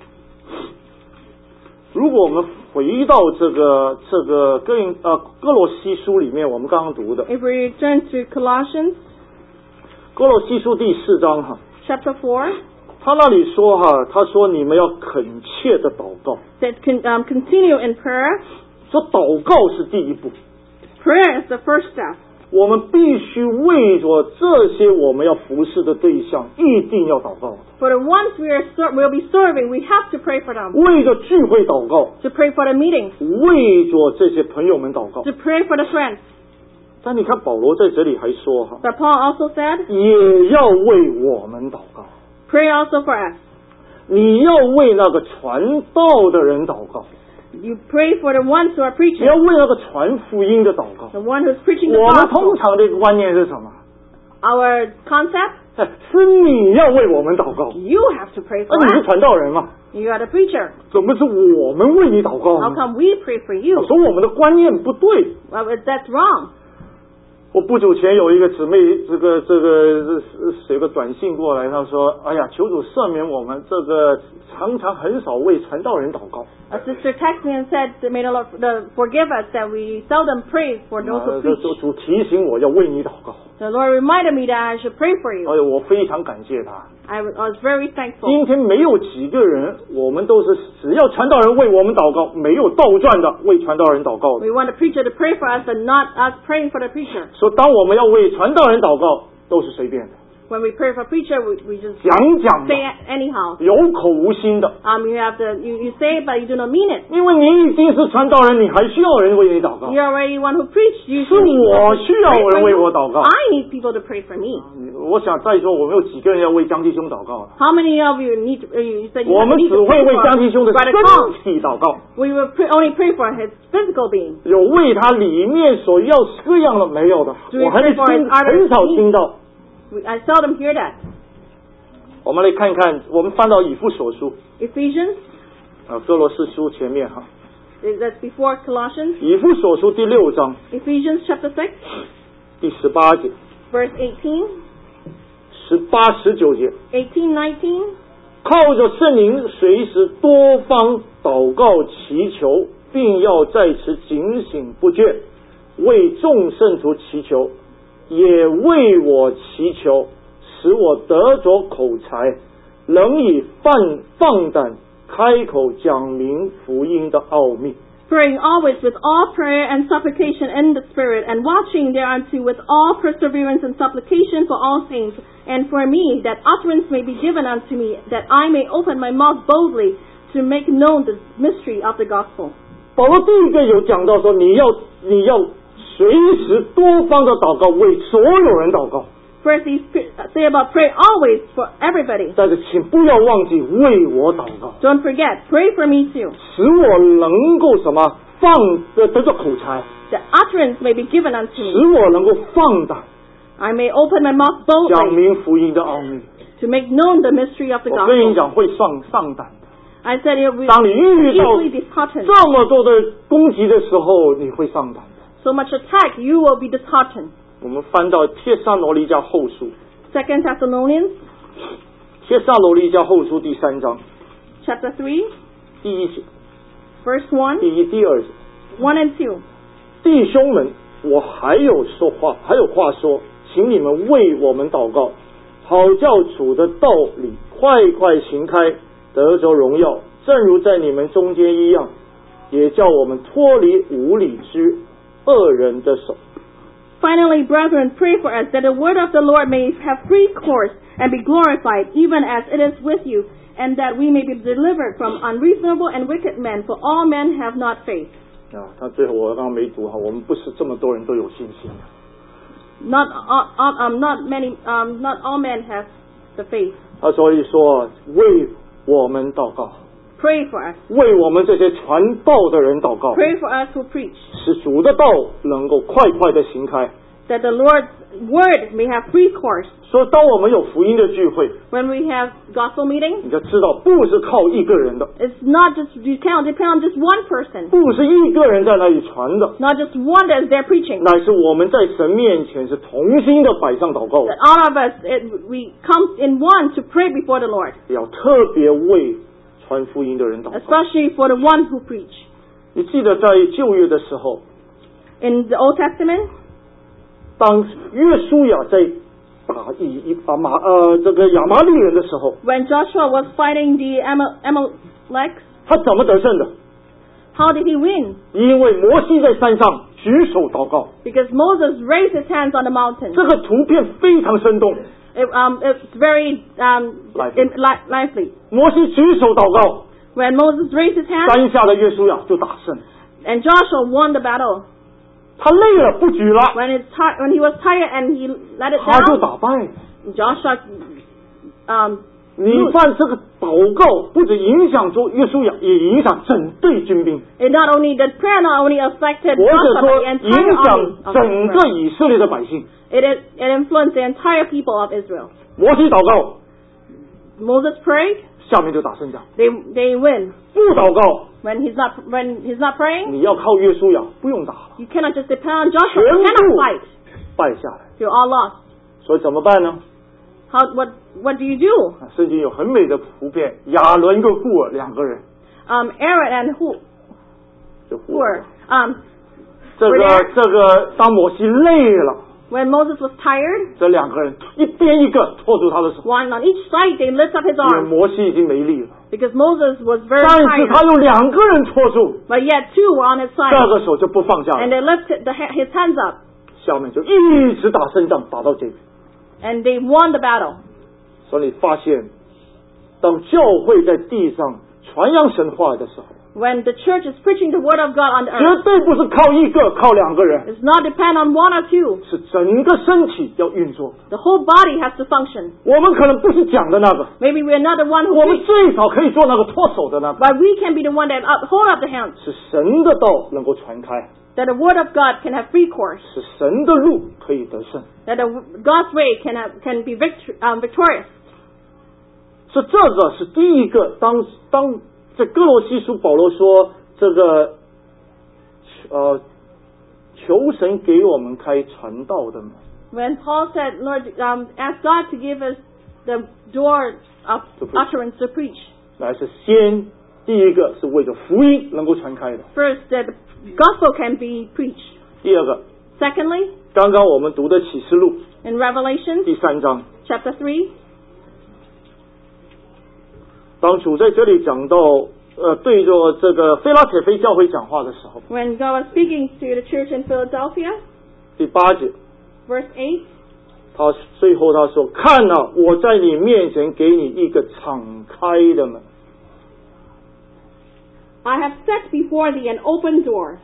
如果我们回到这个这个哥林呃哥罗西书里面，我们刚刚读的 If we return to Colossians 哥罗西书第四章哈， chapter four, 他那里说哈，他说你们要恳切的祷告， that con, um, continue in prayer. 说祷告是第一步， Prayer is the first step. 我们必须为着这些我们要服侍的对象，一定要祷告的。 For the ones we are ser- we'll be serving, we have to pray for them. 为着聚会祷告， To pray for the meetings. 为着这些朋友们祷告。 To pray for the friends. 但你看保罗在这里还说哈， But Paul also said, 也要为我们祷告。 pray also for us. 你要为那个传道的人祷告， You pray for the ones who are 你 preaching. 要为那个传福音的祷告。 The one who's preaching the 我们通 gospel. 常的一个观念是什么？ Our concept, 哎是你要为我们祷告， you have to pray 那 for 你是 us. 传道人嘛？ You are the preacher. 怎么是我们为你祷告 How 呢？ come we pray for you? 说我们的观念不对。 Well, that's wrong. 我不久前有一个姊妹，这个这个写个短信过来，她说：“哎呀，求主赦免我们，这个常常很少为传道人祷告。 A sister texted me and said, "May the Lord the, forgive us that we seldom pray for those 呃 who 这 preach." 主主提醒我要为你祷告。 The Lord reminded me that I should pray for 哎 you. 呦，我非常感谢他。 I was, I was very thankful. 今天没有几个人，我们都是只要传道人为我们祷告，没有倒转的为传道人祷告的。 We want the preacher to pray for us, but not us praying for the preacher. 说当我们要为传道人祷告，都是随便的。 When we pray for a preacher, we, we just 讲讲 say 的， anyhow. 有口无心的。 Um, you have to, you, you say it, but you do not mean it. 因为你已经是传道人，你还需要人为你祷告。 You're already one who preached. You 是 should need 我 people 需 to 要 pray 人 for 为 you. 我祷告。 I need people to pray for me. 我想再说，我们有几个人要为江弟兄祷告了？ How many of you need to, uh, you said you 我 have 们 need 只 to 会 pray 为 for 江弟兄的 Brother 身 Tom? 体祷告， We will pray, only pray for his physical being. 有为他里面所要各样的没有的， Do we 我还没 pray for 听 his other 很少听到。 We, I seldom hear that. 我们来看看，我们翻到以弗所书 Ephesians, 啊，哥罗斯书前面哈， that's before Colossians. 以弗所书第六章 Ephesians chapter six, 第十八节、 verse eighteen, 十八、十九节， eighteen, nineteen. 靠着圣灵随时多方祷告祈求，并要在此警醒不倦，为众圣徒祈求，也为我祈求，使我得着口才，能以放放胆开口讲明福音的奥秘。 Praying always with all prayer and supplication in the Spirit, and watching thereunto with all perseverance and supplication for all saints, and for me, that utterance may be given unto me, that I may open my mouth boldly to make known the mystery of the gospel. 保罗第一个有讲到说，你要你要随时多方的祷告，为所有人祷告。 First, he say about pray always for everybody. 但是请不要忘记为我祷告， Don't forget, pray for me too, 使我能够什么放得得着口才， that utterance may be given unto 使 me. 我能够放胆 I may open my mouth 讲 boldly 明福音的奥秘。 to make known the mystery of the 我跟你 gospel. 讲，会上上胆的。 I said it will 当你遇到 easily disheartened. 这么多的攻击的时候，你会上胆的。 So much attack, you will be disheartened. 我们翻到帖撒罗尼迦后书， Second Thessalonians 帖撒罗尼迦后书第三章 chapter three, 第一节、 verse one, 第一、第二节， one and two. 弟兄们，我还有说话，还有话说，请你们为我们祷告，好叫主的道理快快行开，得着荣耀，正如在你们中间一样，也叫我们脱离无理之恶人的手。 Finally, brethren, pray for us that the word of the Lord may have free course and be glorified, even as it is with you, and that we may be delivered from unreasonable and wicked men, for all men have not faith. 啊，他最后我刚刚没读哈，我们不是这么多人都有信心的。 Not all, all, um, not many, um, not all men have the faith. 他所以说，为我们祷告， Pray for us. 为我们这些传道的人祷告， Pray for us who preach, 使主的道能够快快的行开。 that the Lord's word may have free course. 所以，当我们有福音的聚会， When we have gospel meetings, 你就知道，不是靠一个人的， it's not just, you cannot depend on just one person, 不是一个人在那里传的， not just one that is there preaching. 乃是我们在神面前是同心的摆上祷告的 That all of us, it, we come in one to pray before the Lord, 要特别为传福音的人祷告。 especially for the one who preach. 你记得在旧约的时候， In the Old Testament, 当约书亚在打以以啊马呃这个亚玛利人的时候， when Joshua was fighting the Amal- Amaleks, 他怎么得胜的？ how did he win? 因为摩西在山上举手祷告， Because Moses raised his hands on the mountain. 这个图片非常生动。 It, um, it's very um, Lively. in, li- lively. 摩西举手祷告， When Moses raised his hands, 山下的约书亚就打胜。 and Joshua won the battle. 他累了不举了， When, it's ti- when he was tired and he let it 他就 down, 打败。 Joshua um, 你犯这个祷告，不止影响着约书亚，也影响整队军兵， it not only the prayer not only affected 或者 Joshua, but 说 the 影 entire 响 army of 整个 Israel. 以色列的百姓。 It, is, it influenced the entire people of Israel. 摩西祷告， Moses prayed, 下面就打胜仗； they, they win. 不祷告， When he's not when he's not praying, 你要靠约书亚，不用打了， you cannot just depend on Joshua. You 全 cannot 部 fight. 败下来。 You're all lost. 所以怎么办呢？ How what what do you do? 啊圣经有很美的图片，亚伦跟户尔两个人， Um, Aaron and who 就户 who 尔 are um 这 were 个 there? 这个当摩西累了， When Moses was tired, 这两个人一边一个拖住他的手， one on each side they lift up his 因为 arm 摩西已经没力了， because Moses was very 但是他 tired. 有两个人拖住， But yet two were on his 这 side, 个手就不放下 and 了， they lifted the, ha- his hands up, 下面就一直打胜仗，打到这边。 And they won the battle. 所以你发现，当教会在地上传扬神话的时候， When the church is preaching the word of God on the 绝 earth, 对不是靠一个、靠两个人， it's not depend on one or two. 是整个身体要运作。 The whole body has to function. 我们可能不是讲的那个， Maybe we're not the one who 我们 preach, 最少可以做那个脱手的那个， but we can be the one that up, hold up the hands, 是神的道能够传开， that the word of God can have free course, 是神的路可以得胜。 that the, God's way can have, can be victor, um, victorious. 是这个是第一个。当当在哥罗西书保罗说这个呃求神给我们开传道的门， When Paul said, Lord, um, ask God to give us the door of To preach. utterance to preach. 乃是先第一个是为着福音能够传开的， First, that the gospel can be preached. 第二个 Secondly, 刚刚我们读的启示录 in Revelation 第三章， chapter three, 当主在这里讲到呃对着这个菲拉铁菲教会讲话的时候， when God was speaking to the church in Philadelphia, 第八节 verse eight, 他最后他说：“看啊，我在你面前给你一个敞开的门。” I have set before thee an open door.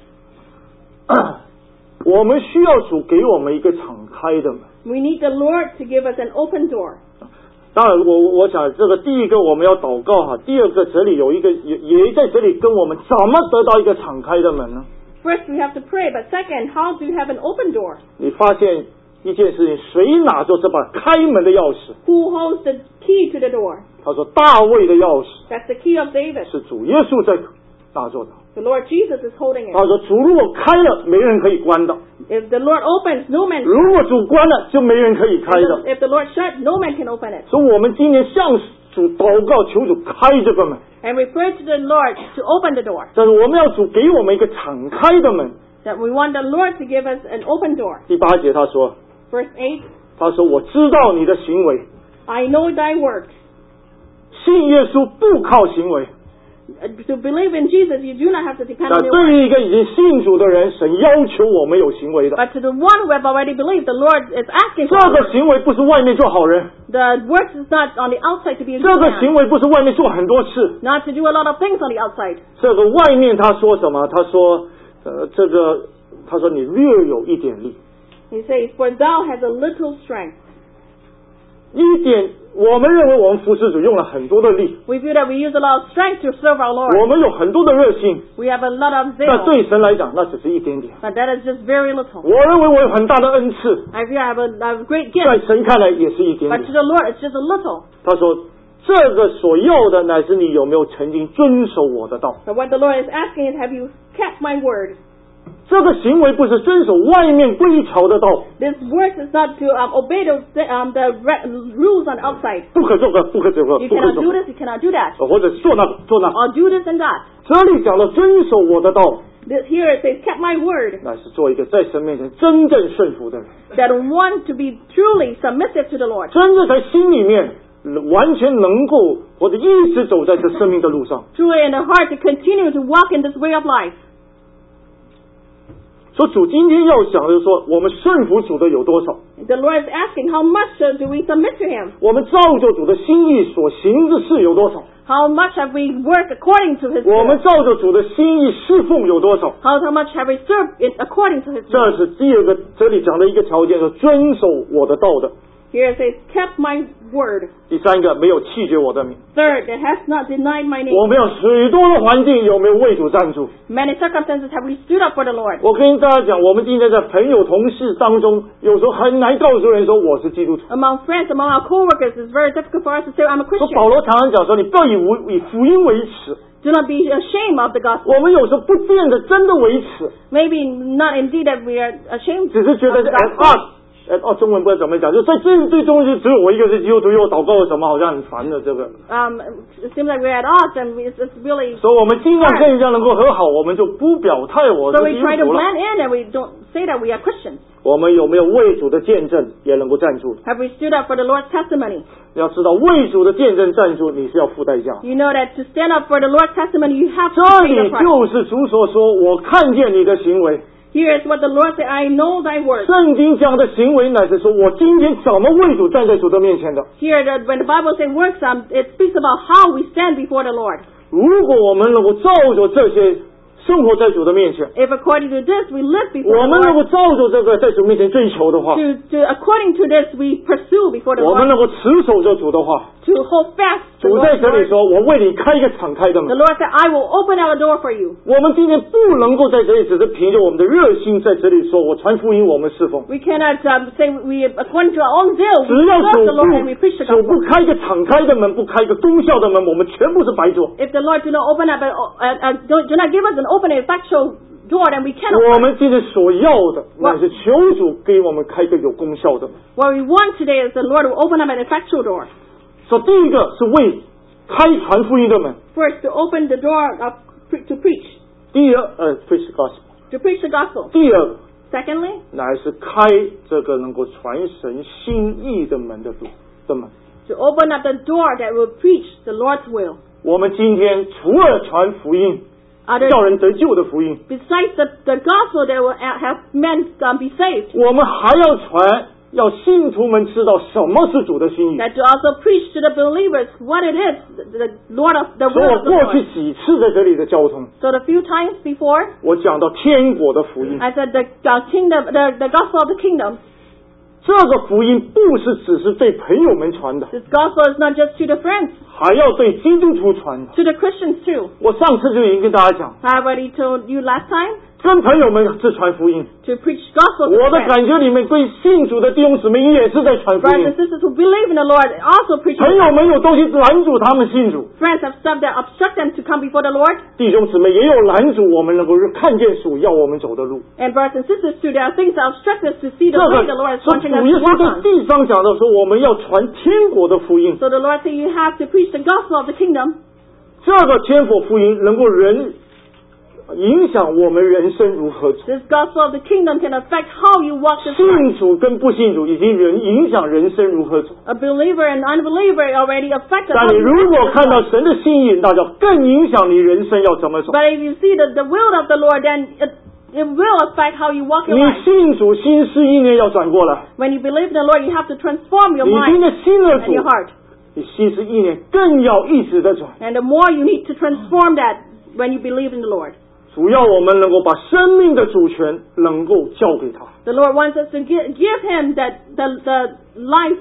我们需要主给我们一个敞开的门。 We need the Lord to give us an open door. 当然我，我想这个第一个我们要祷告哈，第二个这里有一个也也在这里跟我们怎么得到一个敞开的门呢？ First, we have to pray, but second, how do you have an open door? 你发现一件事情，谁拿着这把开门的钥匙？ Who holds the key to the door? 他说大卫的钥匙 That's the key of David. 是主耶稣在拿着的。 The Lord Jesus is holding it. 他说主如果开了，没人可以关的； If the Lord opens, no man 如果主关了，就没人可以开 If 的 the,。if the Lord shut, no man can open it. 所以我们今年向主祷告，求主开这个门。 And we pray to the Lord to open the door. 但是我们要主给我们一个敞开的门。 That we want the Lord to give us an open door. 第八节他说， Verse eight, 他说我知道你的行为， I know thy works. 信耶稣不靠行为。 Uh, To believe in Jesus, you do not have to depend 那 on your 对 works. 于一个已经信主的人，神要求我们有行为的。 But to the one who have already believed, the Lord is asking 这 for 个行为不是外面做好人， The works is not on the outside to be a 这 good 个 man, 行为不是外面做很多次。 not to do a lot of things on the outside. 这个外面他说什么？他说，呃，这个他说你略有一点力， He says, For thou hast a little strength. 一点。我们认为我们服侍主用了很多的力， We feel that we use a lot of strength to serve our 我 Lord. 们有很多的热心， We have a lot of 但 zeal, 对神来讲，那只是一点点。 but that is just very little. 我认为我有很大的恩赐， I feel I have a, I have a great 在 gift, 神看来也是一点 but to 点。 the Lord it's just a little. 他说，这个所要的乃是你有没有曾经遵守我的道。 But what the Lord is asking is, have you kept my word? 这个行为不是遵守外面规条的道， This work is not to um, obey the, um, the re- rules on the outside. 不可这个，不可这个， You 不可 cannot 这 do 个， this, you cannot do that. 或者做那个做那个。 Or do this and that. 这里讲的遵守我的道， This, here it says, kept my word. 乃是做一个在神面前真正顺服的人， That want to be truly submissive to the Lord. 真正在心里面完全能够或者一直走在这生命的路上。 Truly in the heart to continue to walk in this way of life. 所以主今天要讲的就是说，我们顺服主的有多少？ The Lord is asking, how much uh, do we submit to Him? 我们照着主的心意所行的事有多少？ How much have we worked according to His 我们 will? 照着主的心意侍奉有多少？ How, how much have we served in, according to His 这 will? 是第二个这里讲的一个条件，是遵守我的道的。 Here it says, kept my word. 第三个，没有弃绝我的名。 Third, that has not denied my name. 我们有许多的环境，有没有为主站住？ Many circumstances have we stood up for the Lord. 我跟大家讲，我们今天在朋友同事当中，有时候很难告诉人说我是基督徒。 Among friends, among our co-workers, it's very difficult for us to say, I'm a 说 Christian. 保罗常常讲说，你不要以无以福音为耻。 Do not be ashamed of the gospel. 我们有时候不见得真的为耻， Maybe not indeed that we are ashamed 只是觉 of 得 the 哎 gospel. 啊。哎哦，中文不知道怎么讲，就在这最终就只有我一个是基督徒，又祷告什么，好像很烦的这个。 Um, it seems like we're at odds and we, it's, it's really... 所以我们尽量跟人家能够和好，我们就不表态我 So 是 we 基督 try to 徒了。 blend in and we don't say that we are Christians. 我们有没有为主的见证也能够站住？ Have we stood up for the Lord's testimony? 要知道为主的见证站住，你是要付代价。 You know that to stand up for the Lord's testimony, you have to 这 pay the 里 price. 就是主所说，我看见你的行为， Here is what the Lord said, I know thy works. 圣经讲的行为乃是说我今天怎么为主站在主的面前的。 Here, the, when the Bible says works, um, it speaks about how we stand before the Lord. 如果我们能够照着这些生活在主的面前， If according to this we live before 我 the 们能够 Lord, 照着这个在主面前追求的话， to, to according to this we pursue before the 我们 Lord, 能够持守着主的话， to hold fast the 主在 Lord's 这里 word. 说，我为你开一个敞开的 The 门。 Lord said, I will open out a door for you. 我们今天不能够在这里只是凭着我们的热心在这里说，我传福音，我们侍奉。 We cannot um, say we, according to our own zeal, 只 we 要 serve 主 the Lord and we preach the 不主不 gospel. 开一个敞开的门，不开一个功效的门，我们全部是白做。 If the Lord do not open up, a, a, a, do, do not give us an open and effectual door, then we cannot. 我们今天所要的，乃是求主给我们开一个有功效的门。 What we want today is the Lord will open up an effectual door. 所以第一个是为开传福音的门， First, to open the door of, to preach, 第二呃 preach the gospel， to preach the gospel. 第二 Secondly, 乃是开这个能够传神心意的门的路的门。 to open up the door that will preach the Lord's will. 我们今天除了传福音， Other, 叫人得救的福音， besides the, the gospel that will have men um, be saved, 我们还要传，要信徒们知道什么是主的心意。 that to also preach to the believers what it is, the, the Lord of the 所以 will 我 of the 过去 Lord. 几次在这里的交通， So the few times before, 我讲到天国的福音， I said the, the kingdom, the, the gospel of the kingdom. 这个福音不是只是对朋友们传的， This gospel is not just to the friends, 还要对基督徒传的。 to the Christians too. 我上次就已经跟大家讲， I already told you last time 跟朋友们是传福音。 to preach gospel to 我的 friends. 感觉里面对信主的弟兄姊妹也是在传福 Brothers 音 and。sisters who believe in the Lord also preach. 朋友们有东西拦阻他们信主， Friends have stuff that obstruct them to come before the Lord. 弟兄姊妹也有拦阻我们能够看见主要我们走的路。 And brothers and sisters too, there are things that obstruct us to see 这 the 个 way the Lord is 说主 wanting us 耶 to 稣 walk 在 on. 地上讲的说，我们要传天国的福音。 So the Lord said you have to preach the gospel of the kingdom. 这个天国福音能够人影响我们人生如何走。 This gospel of the kingdom can affect how you walk this life. 信主跟不信主已经人影响人生如何走。 A believer and unbeliever already affect us. 但 how 你 we 如 walk 果 this 看到 life. 神的心意，那就更影响你人生要怎么走。 But if you see the, the will of the Lord, then it, it will affect how you walk your 你 life. 信主心思意念要转过来， When you believe in the Lord, you have to transform your 你今 mind 天信了 and 主 your，heart. 你心思意念更要一直的转。 And the more you need to transform that when you believe in the Lord. 主要我们能够把生命的主权能够交给他。 The Lord wants us to give, give Him that the, the life,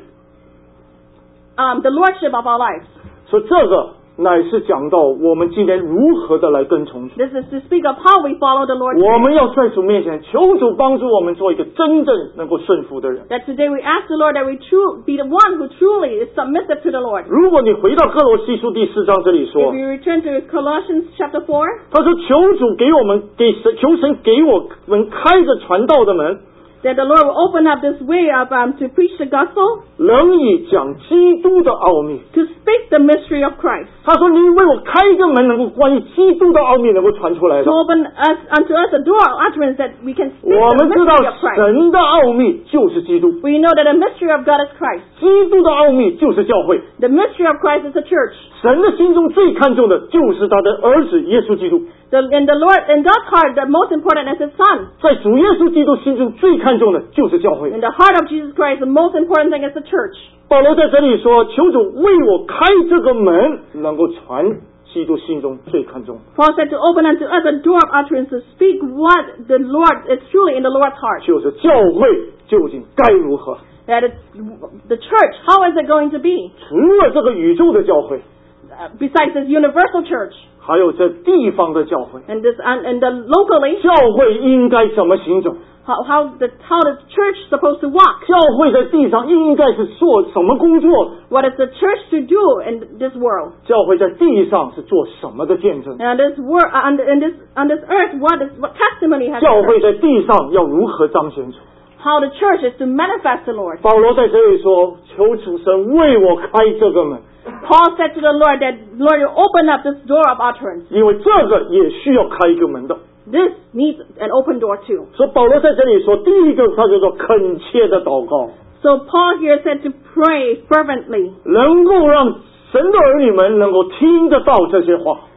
um, the lordship of our lives. 所以这个乃是讲到我们今天如何的来跟从主。 This is to speak of how we follow the Lord. 我们要在主面前求主帮助我们做一个真正能够顺服的人。 That today we ask the Lord that we true, be the one who truly is submissive to the Lord. 如果你回到哥罗西书第四章这里 If 说， you return to Colossians chapter four, 他说求主给我们给神求神给我们开着传道的门， that the Lord will open up this way of um, to preach the gospel, 能以讲基督的奥秘。 to speak the mystery of Christ, 他说：“你为我开一个门，能够关于基督的奥秘能够传出来 to 的。 open us unto us a door of utterance that we can speak 我 the 们知道 mystery of Christ. 神的奥秘就是基督， We know that the mystery of God is Christ. 基督的奥秘就是教会。 The mystery of Christ is the church. 神的心中最看重的就是他的儿子耶稣基督， The, in the Lord, in God's heart, the most important is His Son. 在主耶稣基督心中最看重的就是教会。 In the heart of Jesus Christ, the most important thing is the church. 保罗在这里说：“求主为我开这个门，能够传基督心中最看重的， Paul said to open unto us a door of utterance to speak what the Lord is truly in the Lord's heart. 就是教会究竟该如何。 That it's, the church, how is it going to be? 除了这个宇宙的教会， Uh, besides this universal church 还有这地方的教会， and this and, and the locally, 教会应该怎么行走？ how, how the how the church supposed to walk? 教会在地上应该是做什么工作？ What is the church to do in this world? 教会在地上是做什么的见证？ And this world, uh, on, the, in this on this earth, what is what testimony has 教会在地上要如何彰显主？ how the church is to manifest the Lord. 保罗在这里说：“求主神为我开这个门， Paul said to the Lord that Lord, you open up this door of utterance. 因为这个也需要开一个门的。” This needs an open door too. 所以保罗在这里说，第一个他就说恳切的祷告， So Paul here said to pray fervently, 能够让神的儿女们能够听得到这些话。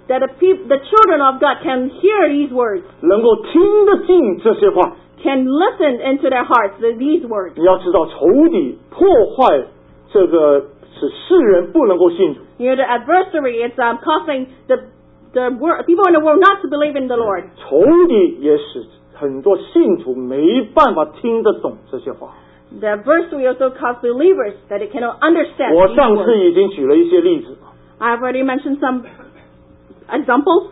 that the, peop- the children of God can hear these words, 能够听得进这些话。 can listen into their hearts to these words. 你要知道，仇敌破坏这个使世人不能够信主。 You know, the adversary is um, causing the the wor- people in the world not to believe in the Lord. 仇敌也使很多信徒没办法听得懂这些话。 The adversary also causes believers that they cannot understand 我 these 上次 words. 已经举了一些例子， I've already mentioned some examples.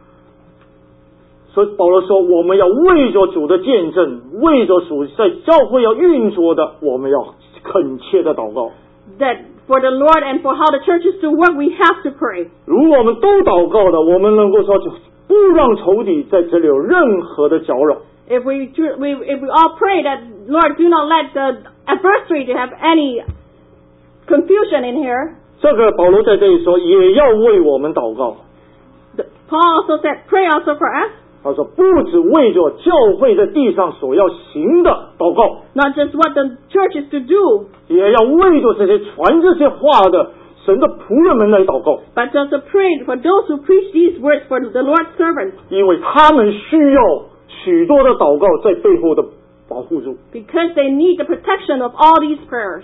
所以保罗说，我们要为着主的见证，为着主在教会要运作的，我们要恳切的祷告。 That for the Lord and for how the church is to work, we have to pray. 如果我们都祷告的，我们能够说，就不让仇敌在这里有任何的搅扰。 If we, do- we if we all pray that Lord, do not let the adversary to have any confusion in here. 这个保罗在这里说，也要为我们祷告。 The, Paul also said, pray also for us. 他说，不只为着教会在地上所要行的祷告， Not just what the church is to do, 也要为着这些传这些话的神的仆人们来祷告， but also pray for those who preach these words for the Lord's servants, 因为他们需要许多的祷告在背后的保护住。 because they need the protection of all these prayers.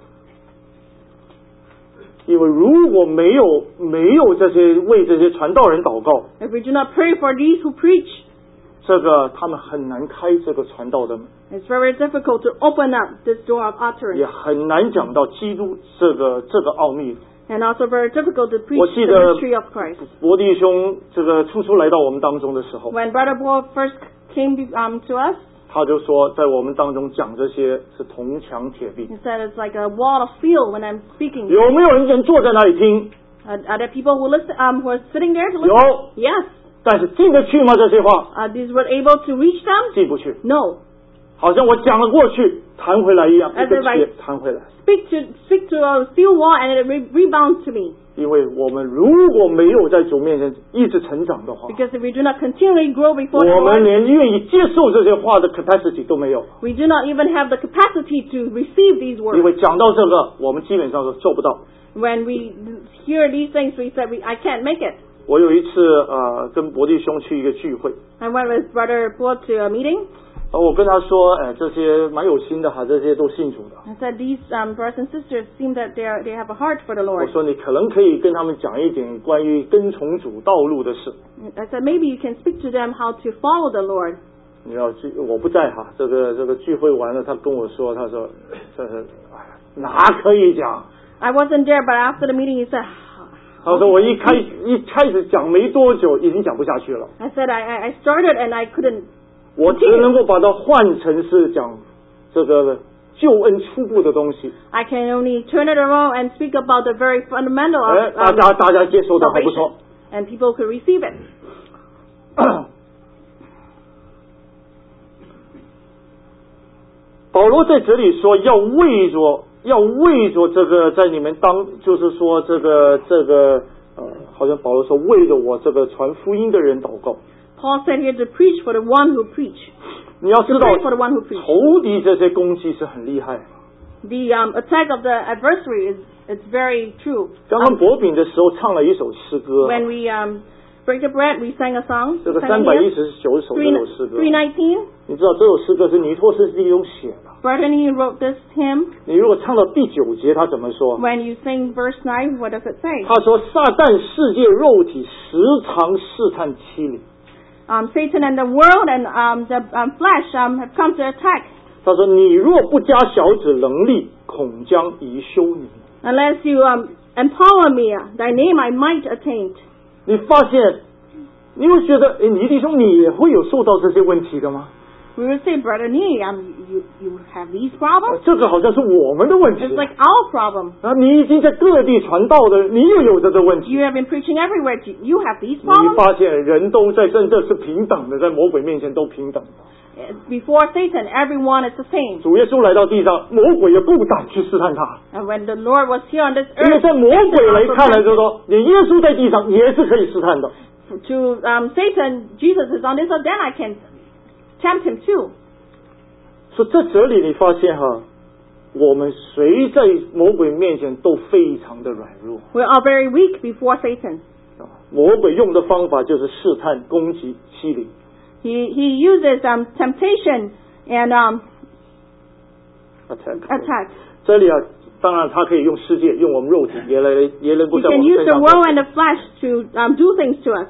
因为如果没有没有这些为这些传道人祷告， If we do not pray for these who preach, 这个他们很难开这个传道的门， it's very difficult to open up this door of 也 utterance, 很难讲到基督这个这个奥秘。 and also very difficult to preach 我记 the 得 mystery of Christ. 伯弟兄这个初初来到我们当中的时候， When Brother Paul first came um, to us, 他就说在我们当中讲这些是铜墙铁壁。 he said it's like a wall of steel when I'm speaking. 有没有人能坐在那里听？ Uh, are there people who listen, um, who are sitting there to 有 listen? Yes. 但是进得去吗？这些话 Uh, these were able to reach them? 进不去， No. 好像我讲了过去，弹回来一样， As 一个 if I 铁弹回来。 speak to speak to a steel wall and it re- rebounds to me. 因为我们如果没有在主面前一直成长的话， Because if we do not continually grow before the 我们 Lord, 连愿意接受这些话的 capacity 都没有。 we do not even have the capacity to receive these 因 words. 为讲到这个，我们基本上是做不到。 When we hear these things, we said, we, I can't make it. 我有一次呃跟伯弟兄去一个聚会， I went with Brother Paul to a meeting. 然后我跟他说，哎，这些蛮有心的哈，这些都信主的。 I said, these um, brothers and sisters seem that they are, they have a heart for the 我 Lord. 说你可能可以跟他们讲一点关于跟从主道路的事。 I said, maybe you can speak to them how to follow the Lord. 你要去，我不在哈，这个这个聚会完了，他跟我说，他说，这是哎呀，哪可以讲？ I wasn't there, but after the meeting, he said, 他说我一开一开始讲没多久，已经讲不下去了。 I said, I, I I started and I couldn't. 我只能够把它换成是讲这个救恩初步的东西。 I can only turn it around and speak about the very fundamental 哎， of 大 um, 家大家接受的还不错。 and people could receive it. 保罗在这里说，要为着要为着这个在你们当，就是说这个这个呃，好像保罗说为着我这个传福音的人祷告。 Paul said here to preach for the one who preach. 你要知 To 道 pray for the one who preach. 仇敌这些攻击是很厉害。 The um, attack of the adversary is it's very true. 刚刚薄饼的时候唱了一首诗歌， When we um, break the bread, we sang a song. 这个 sang 三 a 百一 hymn. 十九首这首诗歌， three nineteen. 你知道这首诗歌是尼托斯弟兄写的。 Brittany wrote this hymn. 你如果唱到第九节，他怎么说？ When you sing verse nine, what does it say? 他说：“撒旦世界肉体时常试探欺凌。” Um, Satan and the world and um, the um, flesh um, have come to attack. 他说：“你若不加小子能力，恐将贻羞你。” Unless you um, empower me, uh, thy name I might attain. 你发现，你会觉得，哎，尼弟兄，你也会有受到这些问题的吗？ We would say, Brother Nee, um, you, you have these problems? 这个好像是我们的问题 It's。like our problem. 啊，你已经在各地传道的，你也有这个问题。 You have been preaching everywhere. Do You have these 你 problems? 发现人都在真正是平等的，在魔鬼面前都平等的。 Before Satan, everyone is the same. 主耶稣来到地上，魔鬼也不敢去试探他， And when the Lord was here on this 因为 earth, 在魔鬼来 Satan 看来， also 就说连耶稣在地上也是可以试探的。 to um, Satan, Jesus is on this earth, then I can tempt him too. 所以在这里你发现哈，我们谁在魔鬼面前都非常的软弱。 We are very weak before Satan. 魔鬼用的方法就是试探、攻击、欺凌。 He he uses um temptation and um attack attack. 这里啊，当然他可以用世界，用我们肉体，也来也能够 He 在我 can 们 use 身 the 上 world and the flesh to um do things to us.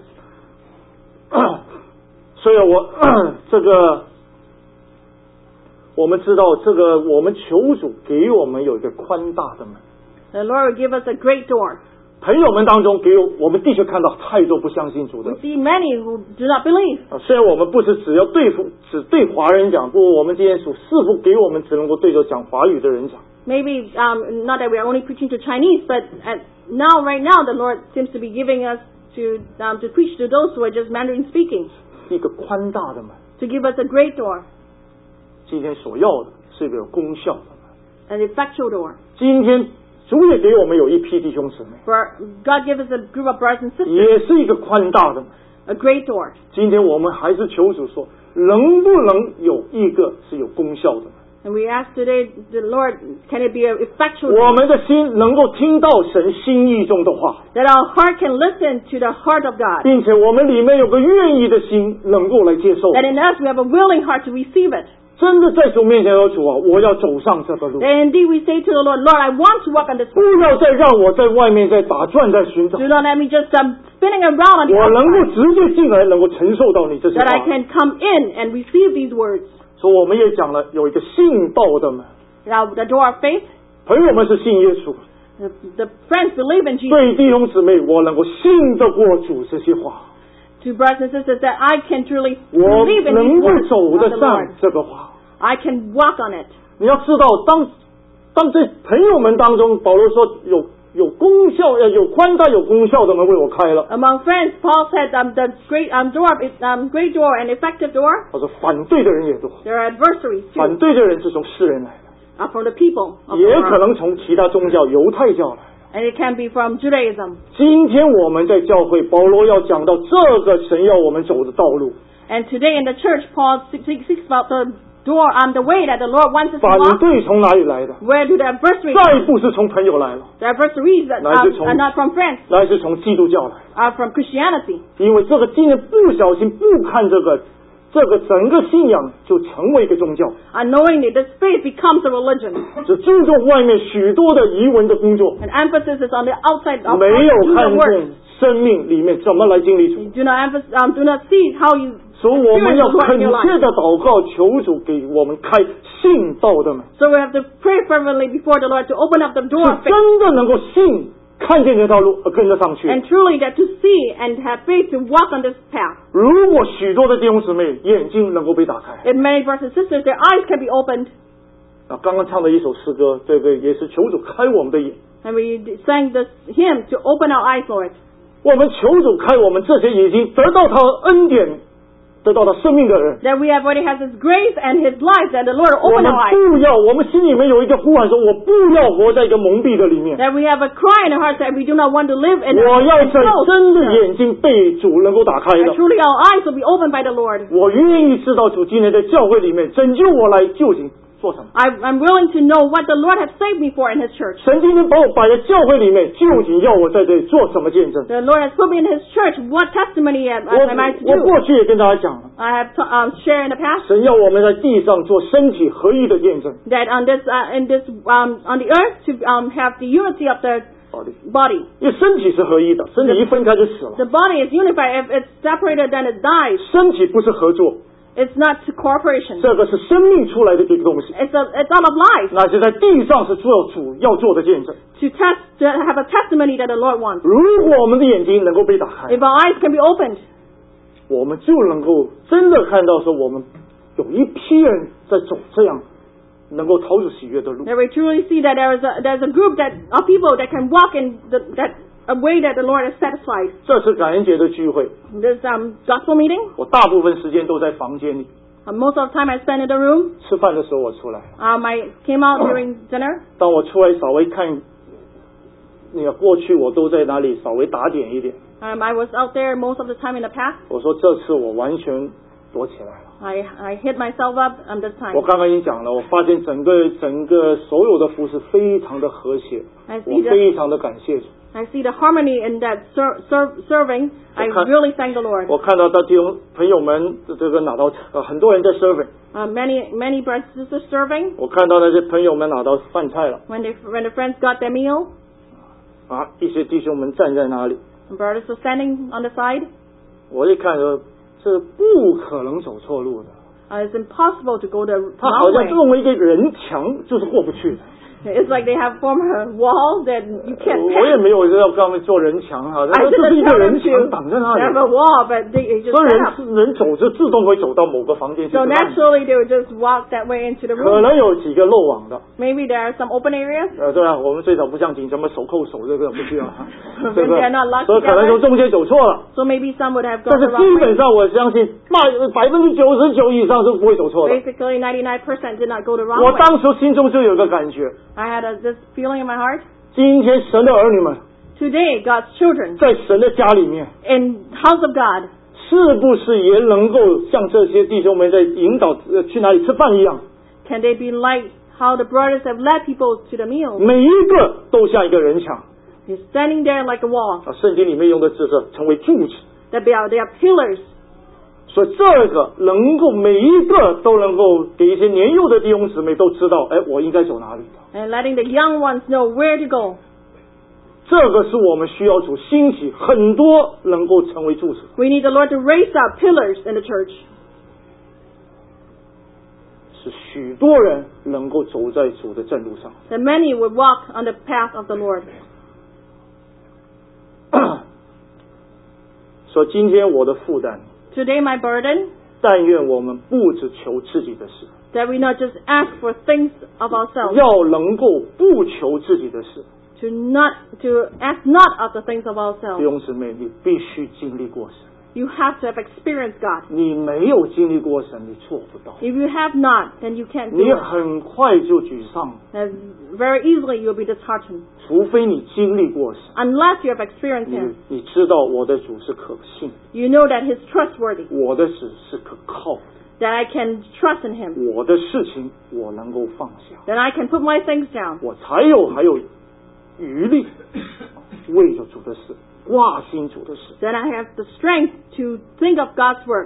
所以我这个我们知道，这个我们求主给我们有一个宽大的门。 The Lord will give us a great door. 朋友们当中，给我们的确看到太多不相信主的 We。see many who do not believe. 啊，虽然我们不是只要对付只对华人讲，不过我们今天主似乎给我们只能够对着讲华语的人讲。 Maybe um, not that we are only preaching to Chinese, but at now, right now, the Lord seems to be giving us to um, to preach to those who are just Mandarin speaking. 一个宽大的门， To give us a great door, 今天所要的是一个有功效的门。 an effectual door. 今天主也给我们有一批弟兄姊妹， For God gives us a group of brothers and sisters, 也是一个宽大的门。 a great door. 今天我们还是求主说，能不能有一个是有功效的门？ And we ask today, the Lord, can it be an effectual 我 door? 们的心能够听到神心意中的话， That our heart can listen to the heart of God. 并且我们里面有个愿意的心，能够来接受。 That in us we have a willing heart to receive it. 真的在主面前说，主啊，我要走上这个路， Then indeed we say to the Lord, Lord, I want to walk on this 不 path. 要再让我在外面再打转在寻找， Do not let me just um, spinning around on the 我能够 outside. 直接进来，能够承受到你这些 That I 话。 can come in and receive these words. 所以我们也讲了，有一个信道的门， Now, the door of faith, 朋友们是信耶稣， the, the friends believe in Jesus. 对弟兄姊妹，我能够信得过主这些话， To brothers and sisters, that I can truly 我 believe in 能 these 够 words 走 of 得 the 上 Lord. 这个话。 I can walk on it. 你要知道，当当在朋友们当中，保罗说有有功效，呃，有宽大有功效的门为我开了。 Among friends, Paul said um, the great um, door is um, great door and effective door. 他说反对的人也多， There are adversaries 反 too, 对的人是从世人来的， uh, from the people of the 也可 world. 能从其他宗教犹太教来。 And it can be from Judaism. 今天我们在教会，保罗要讲到这个神要我们走的道路。 And today in the church, Paul speaks about the door, um, the way that the Lord wants us to 反 walk. 对从哪里来的？ Where do the adversaries 再 come? 不是从朋友来了， The adversaries that 来自 um, 从 are not from friends, 来是从基督教来。 are from Christianity. 因为这个今天不小心不看这个，这个整个信仰就成为一个宗教， Unknowingly, this faith becomes a religion. 只注重外面许多的仪文的工作， And emphasis is on the outside of 没有 do 看 the 重 work. 生命里面怎么来经历主。 You do not emphasis, um, do not see how you 所以我们 experience 要 the Lord 恳 in your 切 life. 的祷告，求主给我们开信道的门， So we have to pray fervently before the Lord to open up the door of 是 faith. 真的能够信，看见这条路而跟着上去。 And truly that to see and have faith to walk on this path. 如果许多的弟兄姊妹眼睛能够被打开， And many brothers and sisters, their eyes can be opened. 啊，刚刚唱的一首诗歌，这个也是求主开我们的眼。 And we sang this hymn to open our eyes, Lord. 我们求主开我们这些已经得到他恩典、得到他生命的人。 That we have already has His grace and His life, that the Lord will 我 open 们 our eyes. 不要，我们心里面有一个呼喊说：我不要活在一个蒙蔽的里面， That we have a cry in our hearts that we do not want to live in 我要 a 在 closed 真的 world. 眼睛被主能够打开 And 的。 truly our eyes will be opened by the Lord. 我愿意知道主今天在教会里面拯救我来究竟做什么。 I, I'm willing to know what the Lord has saved me for in His church. 神今天把我摆在教会里面，究竟要我在这里做什么见证？ The Lord has put me in His church. What testimony am, 我 am I to 我 do? 过去也跟大家讲了， I have to, um, shared in the past 神要我们在地上做身体合一的见证。 that on this, uh, in this, um, on the earth to um, have the unity of the 好的， body. 因为身体是合一的，身体一分开就死了。 The body is unified. If it's separated, then it dies. 身体不是合作， It's not cooperation. 这个是生命出来的一个东西， It's a, it's all of life 那是在地上是做主要做的见证。 to test, to have a testimony that the Lord wants. 如果我们的眼睛能够被打开， If our eyes can be opened, 我们就能够真的看到说，我们有一批人在走这样能够讨主喜悦的路。 that we truly see that there is a, there's a group that of people that can walk in the, that a way that the Lord has satisfied. 这是感恩节的聚会， This um, gospel meeting, 我大部分时间都在房间里， uh, most of the time I spend in the room. 吃饭的时候我出来， Um, I came out during dinner. 当我出来稍微看，那个过去我都在哪里稍微打点一点。 Um, I was out there most of the time in the past. 我说这次我完全躲起来了。 I, I hid myself up um, this time. 我刚刚已经讲了，我发现整个整个所有的服饰非常的和谐， I 我 see that 非常的感谢主。 I see the harmony in that ser- ser- serving. I 我看- really thank the Lord. 我看到他弟兄朋友们这个拿到呃很多人在 serving， Uh, many many brothers and sisters serving. 我看到那些朋友们拿到饭菜了 When they when the friends got their meal, 啊，一些弟兄们站在那里， and brothers were standing on the side. 我一看说这不可能走错路的， Uh, it's impossible to go the 他好 wrong 像 way. 认为一个人墙就是过不去的。 It's like they have formed a wall that you 呃 can't 我也 pass. 没有要跟他们做人墙哈， I 这是 didn't 一个 tell 人 them 墙 to 挡在那 have 里， a wall, but they, they just 所以 set 人 up. 人走就自动会走到某个房间去 So 吃饭， naturally they would just walk that way into the 可 room. 能有几个漏网的。 Maybe there are some open areas. 呃，对啊，我们最早不像警什么手扣手这个不需要，这 When 个 they are not locked 所以可能 together. 从中间走错了。 So maybe some would have 但 gone 是 the 基 wrong 本 way. 上我相信百百分之九十九以上是不会走错的。 Basically, ninety-nine percent did not go the wrong 我 way. 当时心中就有个感觉， I had a, this feeling in my heart. 今天神的儿女们 Today, God's children 在神的家里面， in house of God, 是不是也能够像这些弟兄们在引导呃去哪里吃饭一样， can they be like how the brothers have led people to the meal? 每一个都像一个人墙 They're standing there like a wall. 啊？圣经里面用的字是成为柱子， That they are, they are pillars. 所以这个能够每一个都能够给一些年幼的弟兄姊妹都知道，哎，我应该走哪里的。 And letting the young ones know where to go. 这个是我们需要主兴起很多能够成为柱子， We need the Lord to raise up pillars in the church. 使许多人能够走在主的正路上。 That many would walk on the path of the Lord. 所以今天我的负担， Today my burden, 但愿我们不只求自己的事， that we not just ask for things of ourselves. 要能够不求自己的事。 To not, to ask not of the things of 弟 ourselves. 兄姊妹，你必须经历过神， You have to have experienced God. 你没有经历过神，你做不到， If you have not, then you can't do 你 it. 很快就沮丧， And very easily you'll be disheartened. 除非你经历过神， Unless you have experienced 你 Him. 你知道我的主是可信， You know that He's trustworthy. 我的主是可靠的。 That I can trust in Him. 我的事情我能够放下， That I can put my things down. 我才有还有余力为着主的事，挂心主的事。 That I have the strength to think of God's work.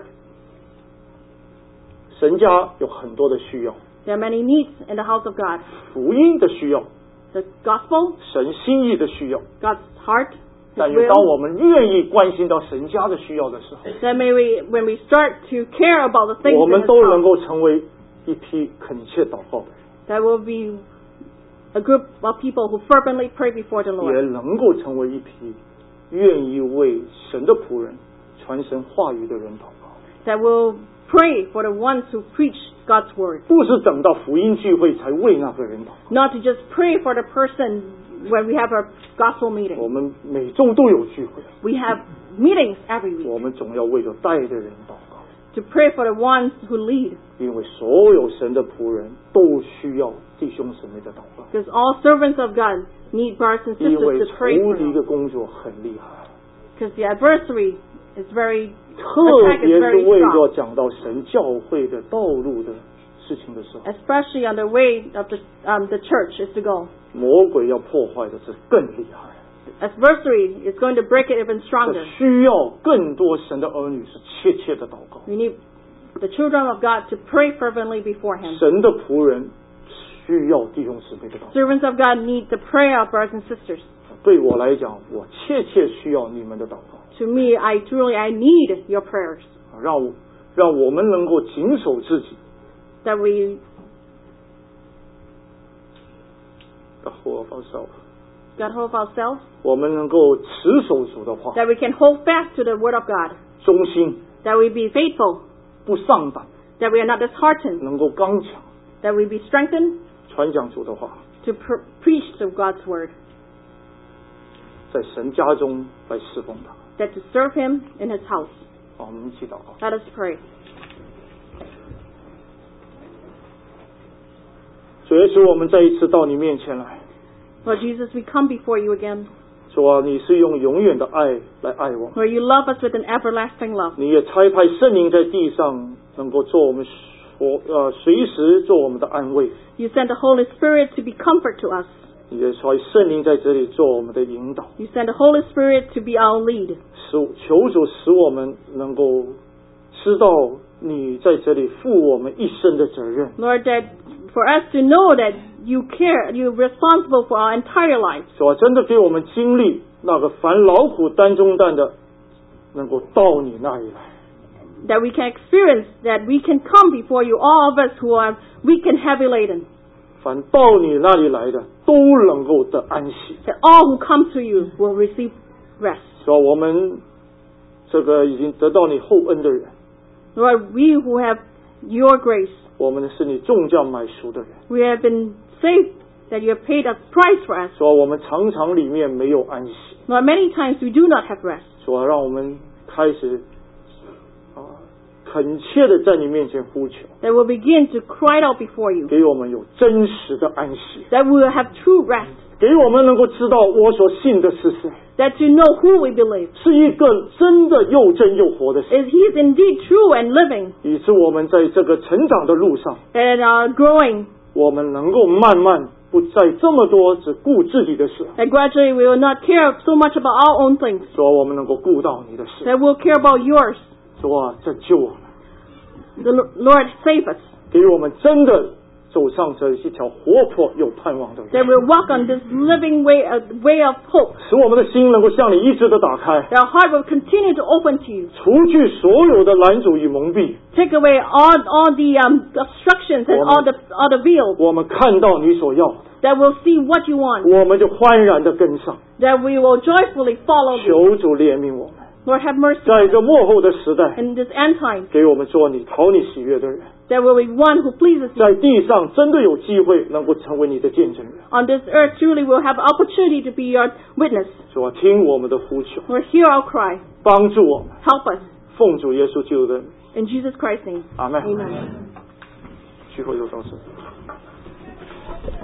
神家有很多的需要， There are many needs in the house of God. 福音的需要， The gospel, 神心意的需要。 God's heart, 但 His 愿当 will. 我们愿意关心到神家的需要的时候， That may we, when we start to care about the things 我 in 们 His 都能 house, 够成为一批恳切祷告的人， there will be a group of people who fervently pray before the 也 Lord. 能够成为一批愿意为神的仆人传神话语的人祷告。 That will pray for the ones who preach God's word. 不是等到福音聚会才为那个人祷告。 Not to just pray for the person when we have our gospel 我 meeting. 们每周都有聚会， We have meetings every week 我们总要为着带的人祷告， to pray for the ones who lead. 因为所有神的仆人都需要弟兄姊妹的祷告。 Because all servants of God need brothers and 因为 sisters to pray 仇 for 敌 them. 的工作很厉害， Because the adversary is very, 特 attack 别 is 是 very 为着 strong. 讲到神教会的道路的事情的时候， Especially on the way of the, um, the church is to go. 魔鬼要破坏的是更厉害。 Adversary is going to break it even 这 stronger. 需要更多神的儿女是切切的祷告。 We need the children of God to pray fervently before Him. 神的仆人需要弟兄姊妹的祷告。 Servants of God need the prayer of brothers and sisters. 对我来讲，我切切需要你们的祷告。 To me, I truly, I need your prayers. 让我让我们能够谨守自己， That we got hold of ourselves， got hold of ourselves. 我们能够持守主的话， That we can hold fast to the word of God. 忠心， That we be faithful. 不上胆， That we are not disheartened. 能够刚强， That we be strengthened 传讲主的话， to pr- preach the God's word. 在神家中来侍奉他。 That to serve Him in His house. 好，我们一起祷告。 Let us pray. 主耶稣，我们再一次到你面前来， Lord Jesus, we come before you again. 主啊，你是用永远的爱来爱我们， Where you love us with an everlasting love. 你也差派圣灵在地上，能够做我们所呃随时做我们的安慰。 You send the Holy Spirit to be comfort to us. 你也说圣灵在这里做我们的引导， You send the Holy Spirit to be our lead. 使求主使我们能够知道你在这里负我们一生的责任。 Lord, that for us to know that you care, you're responsible for our entire life. 主啊，真的给我们经历那个凡劳苦担重担的，能够到你那里来。 That we can experience, that we can come before you, all of us who are weak and heavy laden. 凡到你那里来的，都能够得安息。 That all who come to you will receive rest. 主啊，我们这个已经得到你厚恩的人， Lord, we who have your grace, 我们是你重价买赎的人。 we have been saved, that you have paid a price for us. 主啊，我们常常里面没有安息。 Lord, many times we do not have rest. 主啊，让我们开始啊，恳切的在你面前呼求， That we'll begin to cry out before you. 给我们有真实的安息， That we will have true rest. 给我们能够知道我所信的是谁， That to know who we believe. 是一个真的又真又活的神， Is He is indeed true and living. 以致我们在这个成长的路上， And uh, growing. 我们能够慢慢不再这么多只顾自己的事， That gradually we will not care so much about our own things. 主啊，我们能够顾到你的事。 That we'll care about yours. 主啊，拯救我们， The Lord save us. 给我们真的走上这一条活泼有盼望的路， That we'll walk on this living way, uh, way of hope. 使我们的心能够向你一直的打开， That our heart will continue to open to you. 除去所有的拦阻与蒙蔽， Take away all, all the um, obstructions and all the, all the veils. 我们看到你所要的， That we'll see what you want. 我们就欢然的跟上。 That we will joyfully follow you. 求主怜悯我们， Lord, have mercy 在这幕后的时代， in this end time. 给我们做你讨你喜悦的人， That we'll be one who pleases you. 在地上真的有机会能够成为你的见证人。 On this earth, truly we'll have opportunity to be your witness. 主啊，听我们的呼求， Lord, hear our cry. 帮助我们， Help us. 奉主耶稣基督的名， In Jesus Christ's name. 阿门。 Amen. 聚会就到此。